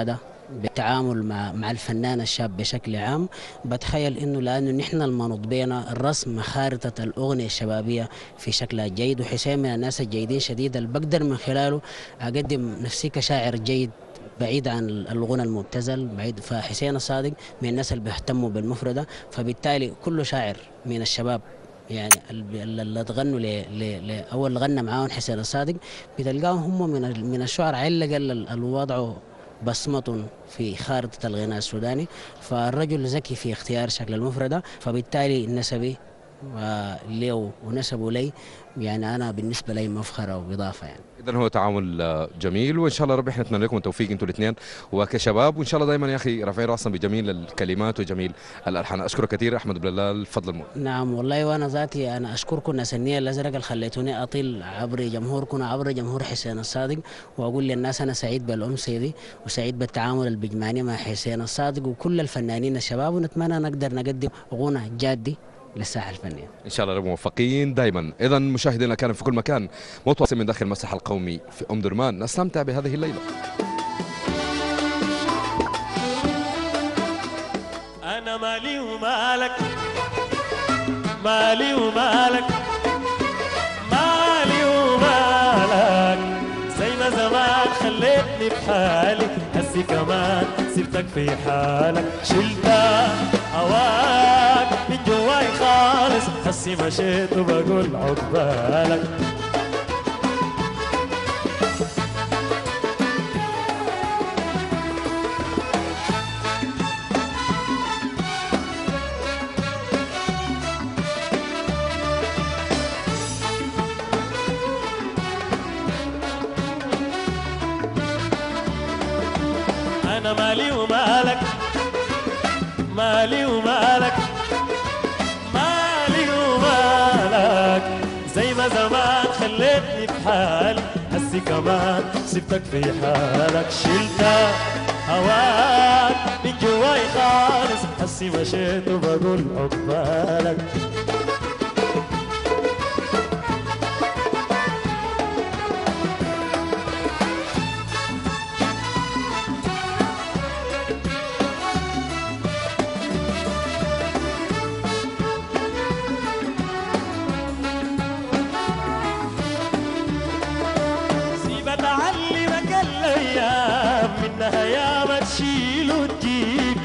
بالتعامل مع الفنان الشاب بشكل عام. بتخيل انه لانه نحن المنوط بينا الرسم خارطه الاغنيه الشبابيه في شكلها الجيد، وحسين من الناس الجيدين شديد اللي بقدر من خلاله اقدم نفسي كشاعر جيد بعيد عن الغنى المبتذل بعيد. فحسين الصادق من الناس اللي بيهتموا بالمفردة، فبالتالي كل شاعر من الشباب يعني اللي تغنوا أول اللي غنى معاهم حسين الصادق بتلقاهم هم من الشعراء اللي وضعوا بصمة في خارطة الغناء السوداني. فالرجل ذكي في اختيار شكل المفردة، فبالتالي نسبي له ونسبه لي يعني أنا بالنسبة لي مفخرة وإضافة يعني. اذا هو تعامل جميل، وان شاء الله ربي احنا نتمنى لكم التوفيق انتم الاثنين وكشباب، وان شاء الله دائما يا اخي رافعين راسنا بجميل الكلمات وجميل الالحان. اشكرك كثير احمد بلال، فضل الموت. نعم والله، وانا ذاتي انا اشكركم ناس النيل الازرق اللي خليتوني اطيل عبر جمهوركم وعبر جمهور حسين الصادق، واقول للناس انا سعيد بالامسيه دي وسعيد بالتعامل اللي بيجمعني مع حسين الصادق وكل الفنانين الشباب، ونتمنى نقدر نقدم غنى جادي للساحه الفنيه. ان شاء الله موفقين دائما. اذا مشاهدينا كان في كل مكان متواصل من داخل المسرح القومي في ام درمان، نستمتع بهذه الليله. انا مالي ومالك، مالي ومالك، مالي ومالك، زي ما زمان خليتني بحالي هسي كمان سبتك في حالك، شلت هواك من جواي خالص هسي مشيت وبقول عقبالك. أنا مالي ومالك، مالي ومالك، مالي ومالك، زي ما زمان خليتني بحالي هسي كمان سبتك في حالك، شلت هواك من جواي خالص هسي مشيت وبقول عقبالك. منها يا ما تشيل وتجيب،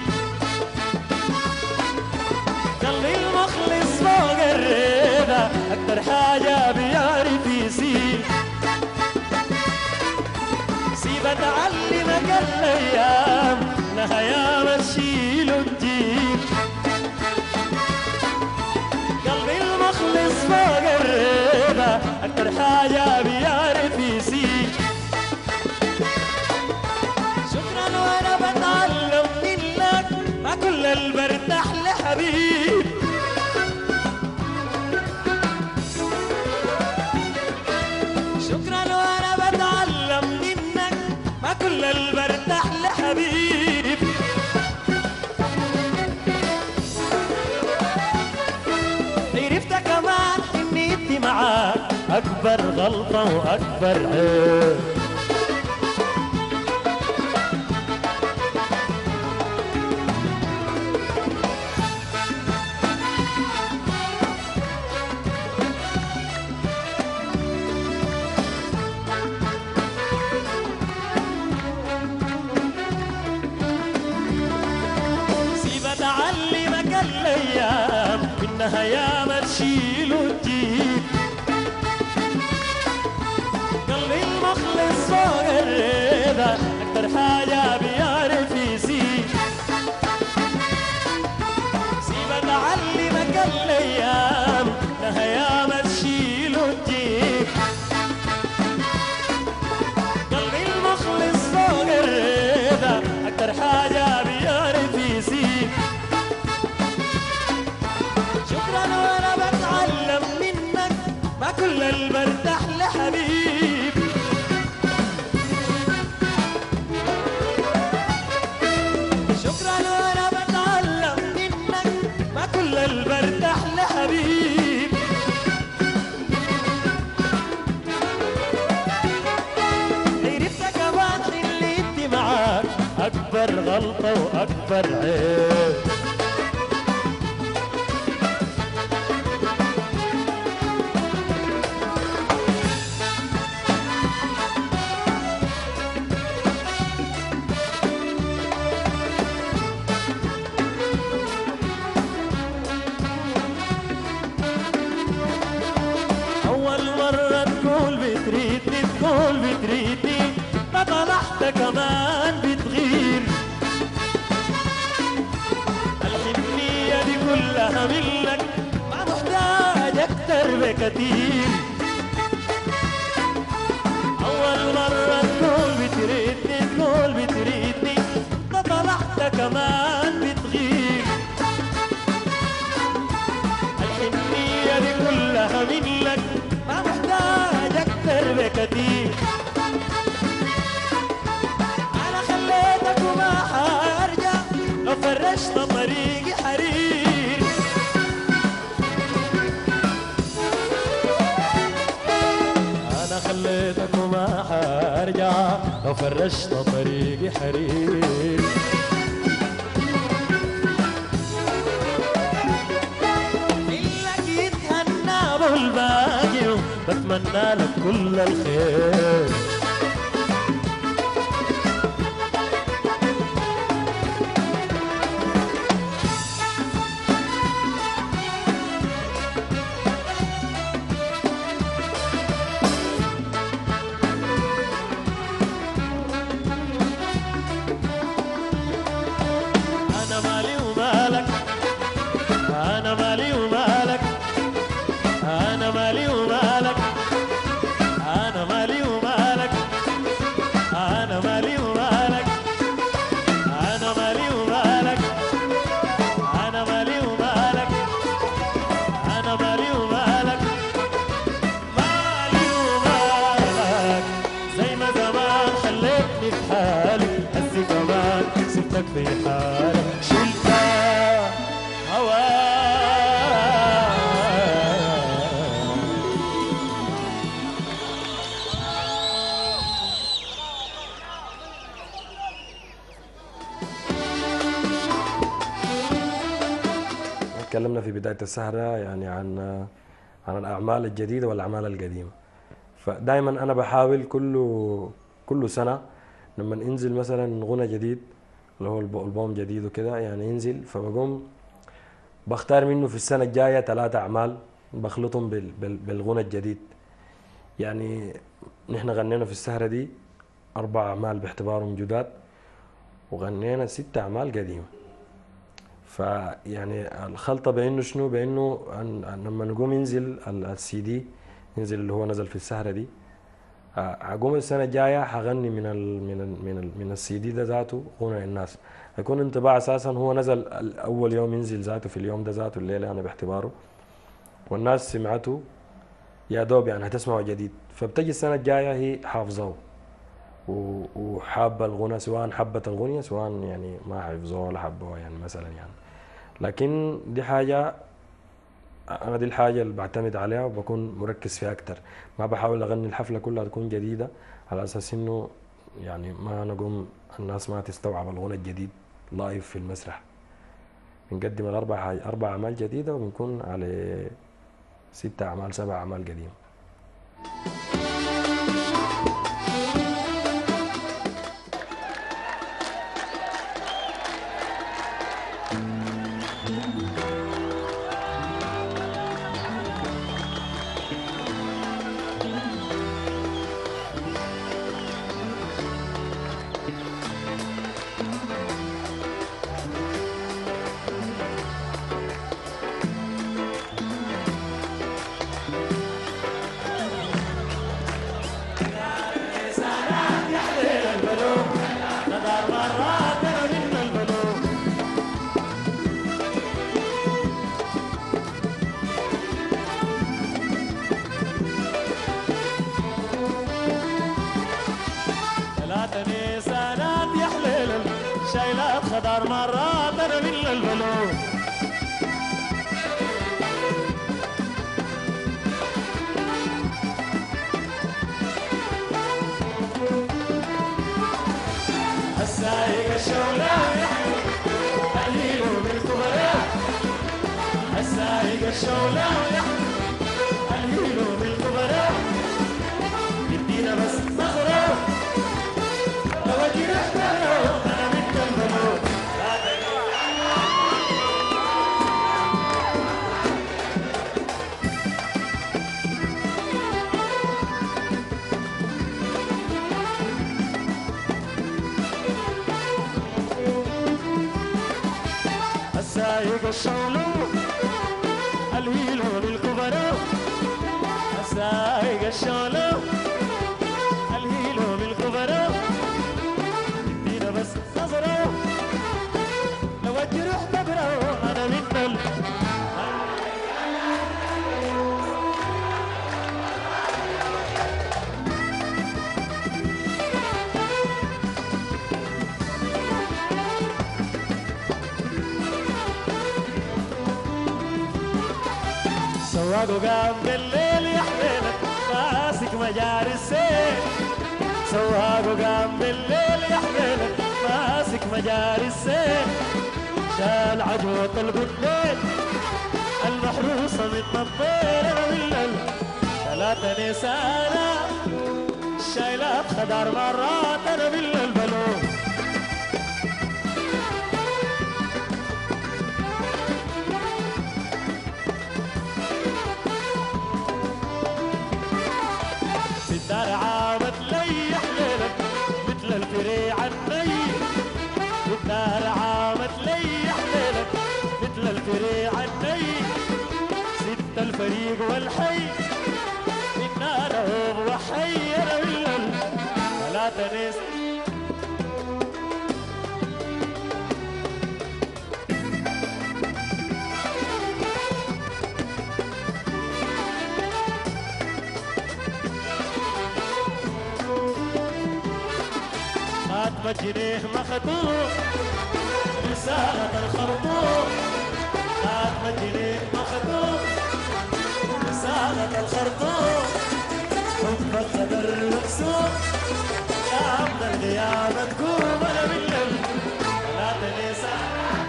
قلبي المخلص فوق الرضا أكتر حاجة بيعرف يسيب، سيب أتعلمك الأيام منها يا ما تشيل وتجيب، قلبي المخلص فوق الرضا أكتر حاجة بيعرف يسيب. وانا بتعلم منك ما كل اللي برتاح لحبيب، شكرا وانا بتعلم منك ما كل اللي برتاح لحبيب، عرفت كمان اني انت معاك اكبر غلطة واكبر عيب. تعلمك الايام منها يا ما تشيل وتجيب، قلبي المخلص فوق الرضا اكتر حاجه بيعرف يسيب، سيب اتعلمك الايام منها يا ما تشيل وتجيب، قلبي المخلص فوق الرضا اكتر حاجه بيعرف يسيب، شكرا وانا بتعلم منك ما كل اللي برتاح لحبيب، شكرا وانا بتعلم منك ما كل اللي برتاح لحبيب، عرفت كمان اللي انت معاك اكبر أكبر غلطة وأكبر عيب. كمان بتغير الحنية دي كلها منك ما محتاج أكتر بكتير. أول مرة تقول بتريدني تقول بتريدني ما طلعت كمان بتغير الحنية دي كلها منك ما محتاج أكتر بكتير. وما حارجع لو فرشت طريقي حرير. أنا خليتك وما حارجع لو فرشت طريقي حرير. إلك يتهنى بالباقي بتمنى لك كل الخير. في حالك شلت هواك. تكلمنا في بداية السهرة يعني عن الأعمال الجديدة والأعمال القديمة. فدائما أنا بحاول كل سنة لما ينزل مثلا غنى جديد اللي هو البوم جديد وكده يعني ينزل، فبقوم بختار منه في السنة الجاية 3 أعمال بخلطهم بالغنى الجديد. يعني نحن غنينا في السهرة دي 4 أعمال باعتبارهم جداد، وغنينا 6 أعمال قديمة. فيعني الخلطة بأنه شنو، بأنه لما نقوم ينزل السي دي ينزل اللي هو نزل في السهرة دي، هقوم السنة الجاية حغني من السي دي ده ذاته غنى الناس. هيكون انطباع اساسا هو نزل اول يوم ينزل ذاته في اليوم ده ذاته الليلة انا باعتباره، والناس سمعته يا دوب يعني هتسمعه جديد، فبتجي السنة الجاية هي حافظه وحابة الغنى، سواء حبت الغنية سواء يعني ما حفظوها ولا حبوها يعني مثلا يعني. لكن دي حاجة أنا دي الحاجة اللي بعتمد عليها وبكون مركز فيها أكتر، ما بحاول أغني الحفلة كلها تكون جديدة على أساس إنه يعني ما نقوم الناس ما تستوعب الغنى الجديد لايف في المسرح. بنقدم 4 أعمال جديدة وبنكون على 6 أعمال 7 أعمال قديمة. الشولة الهيلو بالكبرى يدينا بس نظرة لو جرحت أنا من البنوت السايق الشولو الهيلو بالكبرى السايق الشولو الهيلو بالكبرى ادينا بس نظرة لو الجروح تبرى انا من سواقو قام بالليل يا حليلك ماسك مجاري السيل سواقو قام بالليل يا حليلك ماسك مجاري السيل شال عجوة القدين المحروسة من الطير بالليل ثلاثة نسانة شايلات خضار مرات انا بالليل بلوم الدار عامت لي حليلك مثل الفريع الني الدار عامت لي حليلك مثل الفريع الني ست الفريق والحي إنا له وحي أنا بالليل ثلاثة ناس مجنيه مخطوط رسالة الخرطوم خاتم الجنيه مخطوط رسالة الخرطوم حب القدر مكسور يا عبد الغيابة تقوم انا بالليل لا تنسى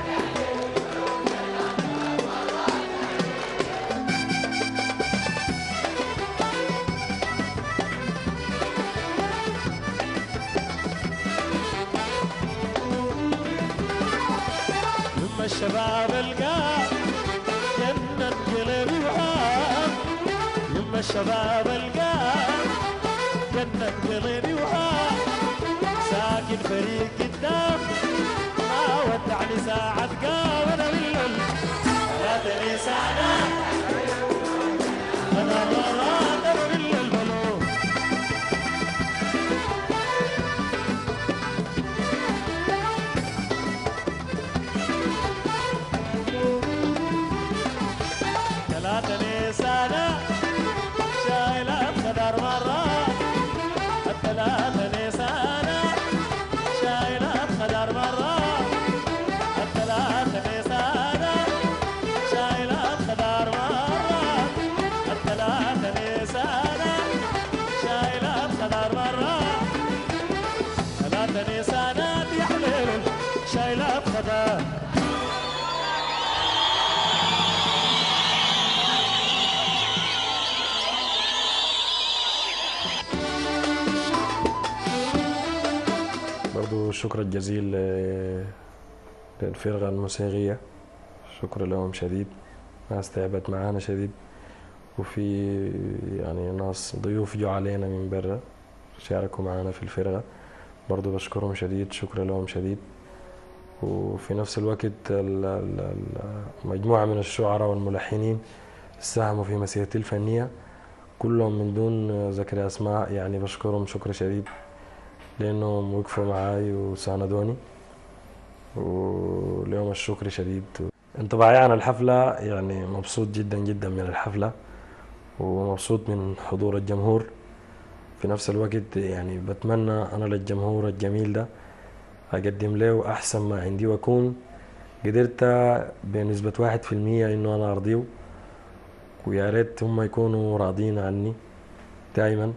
الشباب القاع جنة قلبي وهاب يما الشباب القاع جنة قلبي وهاب ساكن فريق قدام ما ودعني ساعة قام انا بالليل ثلاثة ساعة انا مرات انا بالليل بلوم نسانة شايلة خضار مرات الثلاثة نسانة شايلة خضار مرات الثلاثة نسانة شايلة خضار مرات الثلاثة نسانة شايلة خضار مرات ثلاثة نسانات يا حليل شايلة خضار الشكر الجزيل للفرقة الموسيقية، شكر لهم شديد، ناس تعبت معانا شديد، وفي يعني ناس ضيوف جو علينا من برا شاركوا معانا في الفرقة، برضو بشكرهم شديد، شكر لهم شديد. وفي نفس الوقت مجموعة من الشعراء والملحنين ساهموا في مسيرتي الفنية كلهم من دون ذكر أسماء، يعني بشكرهم شكر شديد لأنهم وقفوا معاي وساندوني، ولهم الشكر شديد. انطباعي عن الحفلة يعني مبسوط جدا جدا من الحفلة، ومبسوط من حضور الجمهور. في نفس الوقت يعني بتمنى أنا للجمهور الجميل ده أقدم له أحسن ما عندي، وأكون قدرت بنسبة 1% إنه أنا أرضيه، ويا ريت هم يكونوا راضين عني دائما،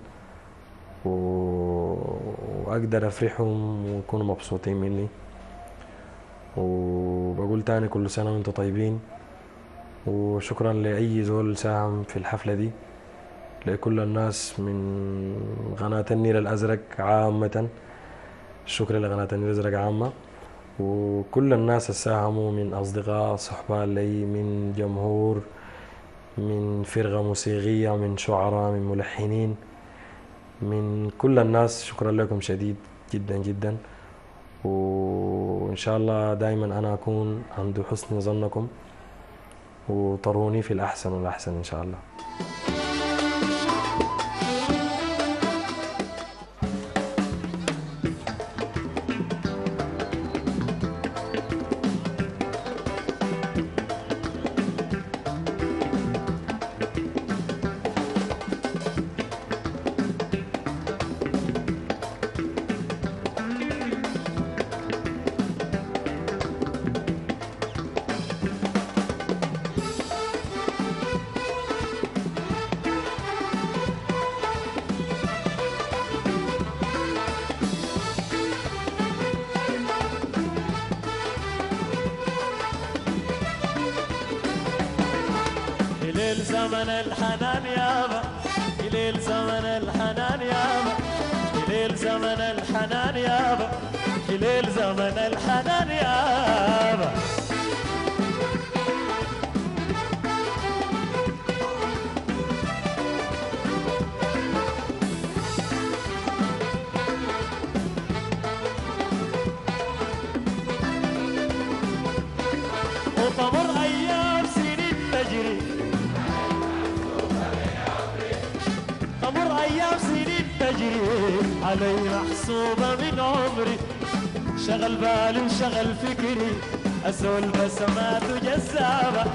وأقدر أفرحهم ويكونوا مبسوطين مني. وبقول تاني كل سنة وانتم طيبين، وشكرا لأي زول ساهم في الحفلة دي، لكل الناس من قناة النيل الأزرق عامة. الشكر لقناة النيل الأزرق عامة، وكل الناس اللي ساهموا من أصدقاء صحبان لي، من جمهور، من فرقة موسيقية، من شعراء، من ملحنين، من كل الناس. شكرا لكم شديد جدا جدا، وإن شاء الله دائما أنا أكون عند حسن ظنكم، وطروني في الأحسن والأحسن إن شاء الله. إليل زمن الحنان يابا، إليل زمن الحنان يابا، إليل زمن الحنان يابا، إليل زمن الحنان يابا. وتمر أيام سنين تجري، تمر أيام سنين تجري علي محسوبة من عمري، شغل بالي وشغل فكري أزول بسمات جذابة.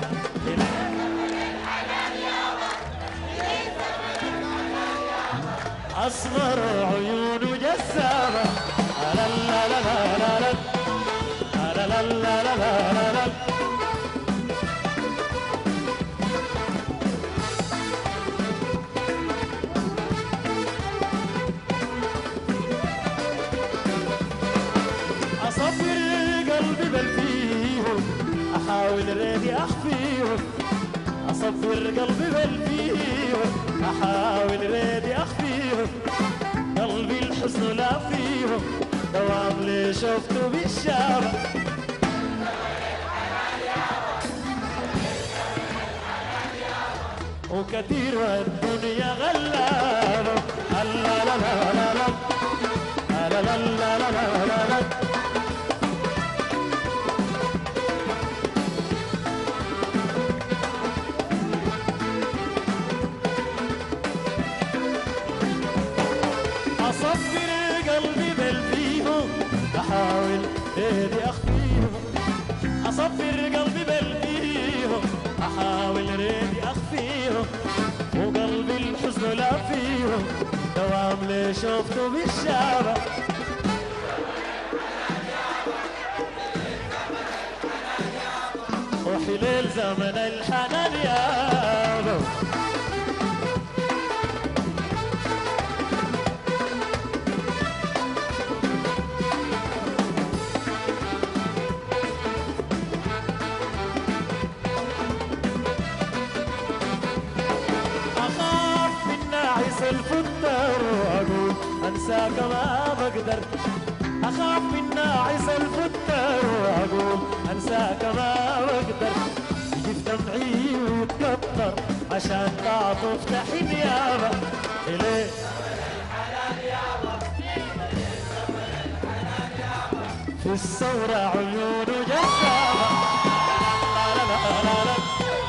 أسمر عيون جذابة، لا لا لا لا لا لا لا لا لا لا لا. أصبر قلبي بل فيهم، أحاول ريدي أخفيهم، أصبر قلبي بل فيهم، أحاول ريدي أخفيهم، قلبي الحزن لا فيهم، دوام لي شفته بالشارع. وكثير والدنيا غلابة، لا لا لا لا لا لا لا لا لا لا لا. أصبر قلبي بل فيهم، أحاول إيدي أخفيهم، أصبر قلبي بل فيهم، أحاول إيدي أخفيهم، وقلبي الحزن لا فيهم، دوام لي شفته بالشارع. وحليل زمن الحنان يابا. أخاف من ناعس الفتر وأقول أنساك ما بقدر، أخاف من ناعس الفتر وأقول أنساك ما بقدر، يجف دمعي ويتكبر عشان تعطف تحن يابا. إليه في الثورة عيونه جذابة، لا لا لا لا.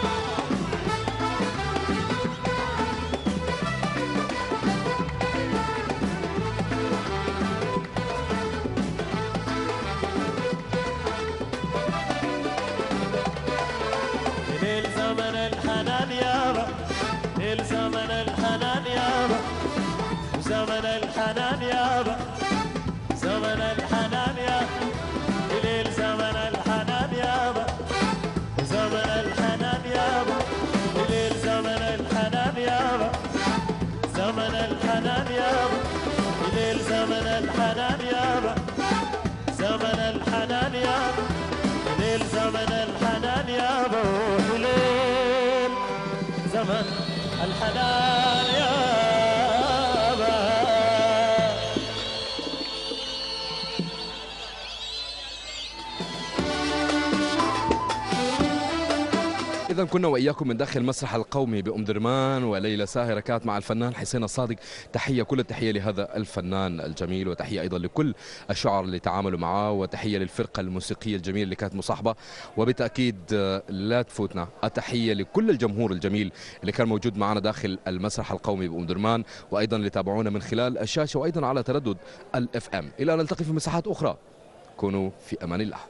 إليل زمن الحنان يابا، إليل زمن الحنان يابا، زمن الحنان يابا، زمن الحنان يابا، إليل زمن الحنان يابا، زمن الحنان يابا، إليل زمن الحنان يابا، زمن الحنان يابا، إليل زمن الحنان يابا، زمن الحنان يابا، إليل زمن الحنان يا ابو حليل زمن الحنان يا إذا كنا وإياكم من داخل المسرح القومي بأم درمان، وليلة ساهرة كانت مع الفنان حسين الصادق. تحية، كل التحية لهذا الفنان الجميل، وتحية أيضا لكل الشعراء اللي تعاملوا معه، وتحية للفرقة الموسيقية الجميلة اللي كانت مصاحبة، وبالتأكيد لا تفوتنا التحية لكل الجمهور الجميل اللي كان موجود معنا داخل المسرح القومي بأم درمان، وأيضا اللي تابعونا من خلال الشاشة وأيضا على تردد الFM. إلى أن نلتقي في مساحات أخرى، كونوا في أمان الله.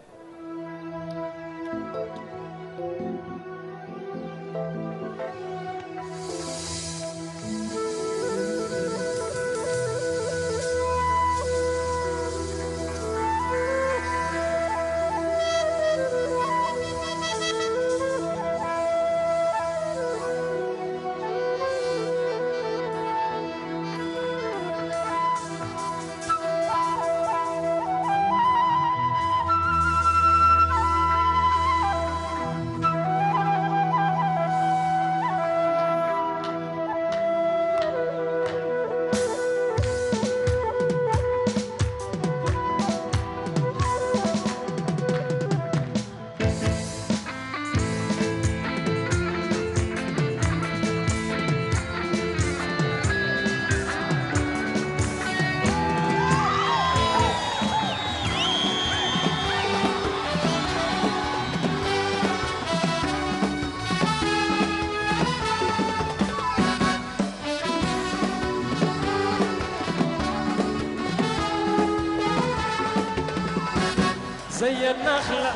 زي النخلة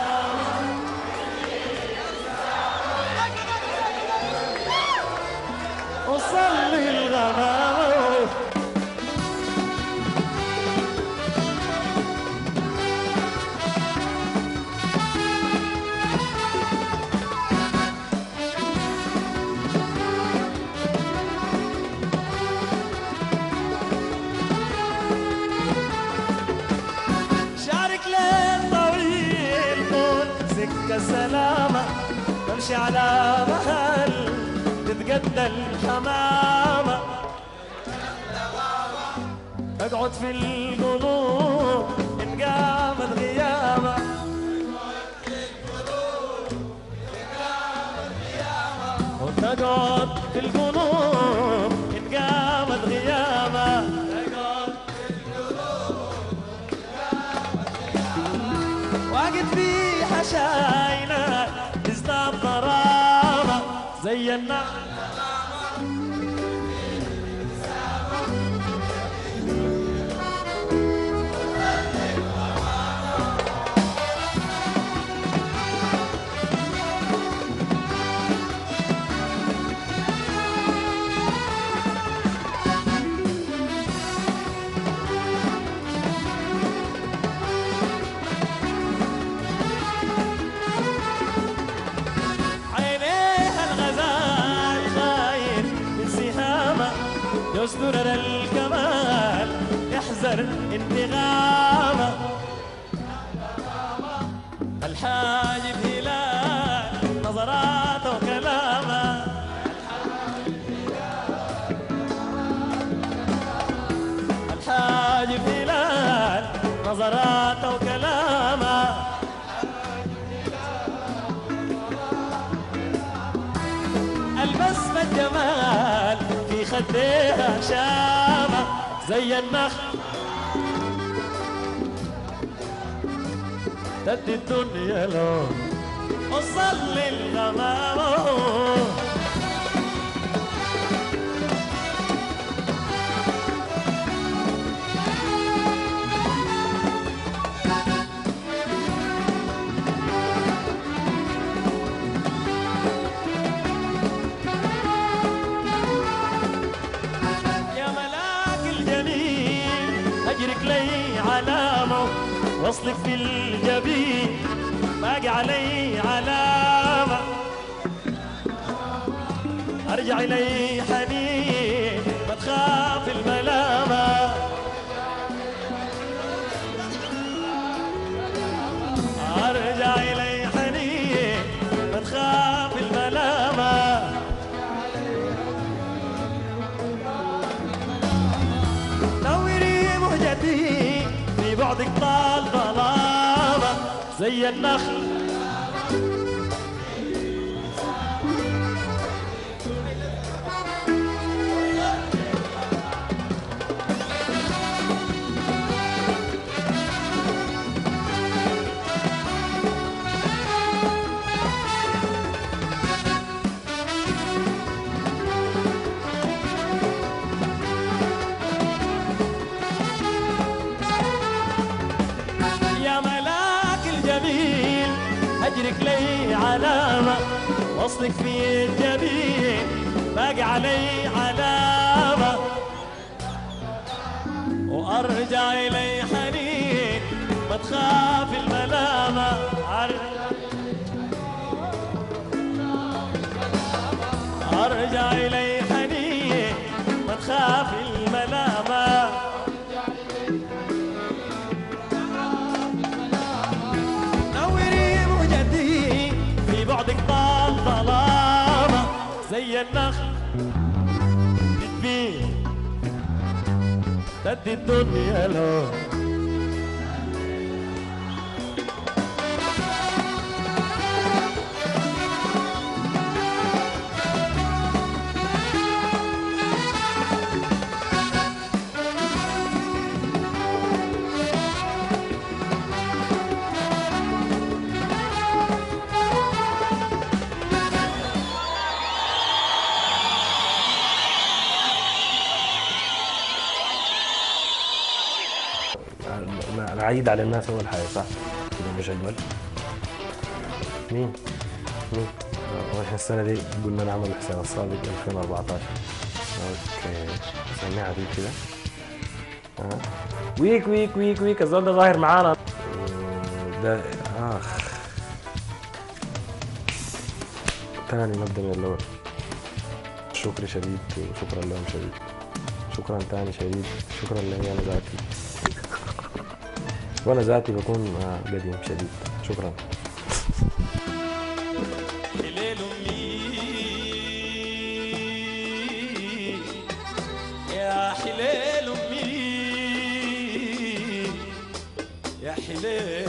وصلي الغمام سلامة نمشي على مهل تتقدى الحمامة اقعد في القلوب إن قامت غيامة وتقعد في القلوب إن قامت غيامة واقف في حشاينا تزداد ضرامة زي النخل يصدر الكمال يحذر انتغامه الحاجب هلال نظراته وكلامه الحاجب هلال نظراته وكلامه البسمة الجمال في خديها شامة زي النخل تدي الدنيا لون وصلي الغمام وصلك في الجبين باقي علي علامة ارجع الي حنين ما تخاف الملامة ارجع الي بعدك طال ظلامة زي النخل. أجرك لي علامة وصلك في الجبين باقي علي علامة وأرجع إلي حنين ما تخاف الملامة. أرجع إلي حنين ما تخاف الملامة. بعدك طال ظلامة زي النخل بتبين تدي الدنيا لون. نعيد على الناس أول حاجة صح؟ كده مش أجمل؟ مين؟ وإحنا السنة دي قلنا نعمل حسين الصادق 2014. أوكي سميعة دي كده. ويك ويك ويك ويك الزول ده ظاهر معانا. ده تاني نبدأ من الأول. شكرا شديد وشكرا لهم شديد. شكرا تاني شديد. شكرا لي أنا ذاتي. وانا ذاتي بكون قديم شديد. شكرا. حليل امي يا حليل امي يا حليل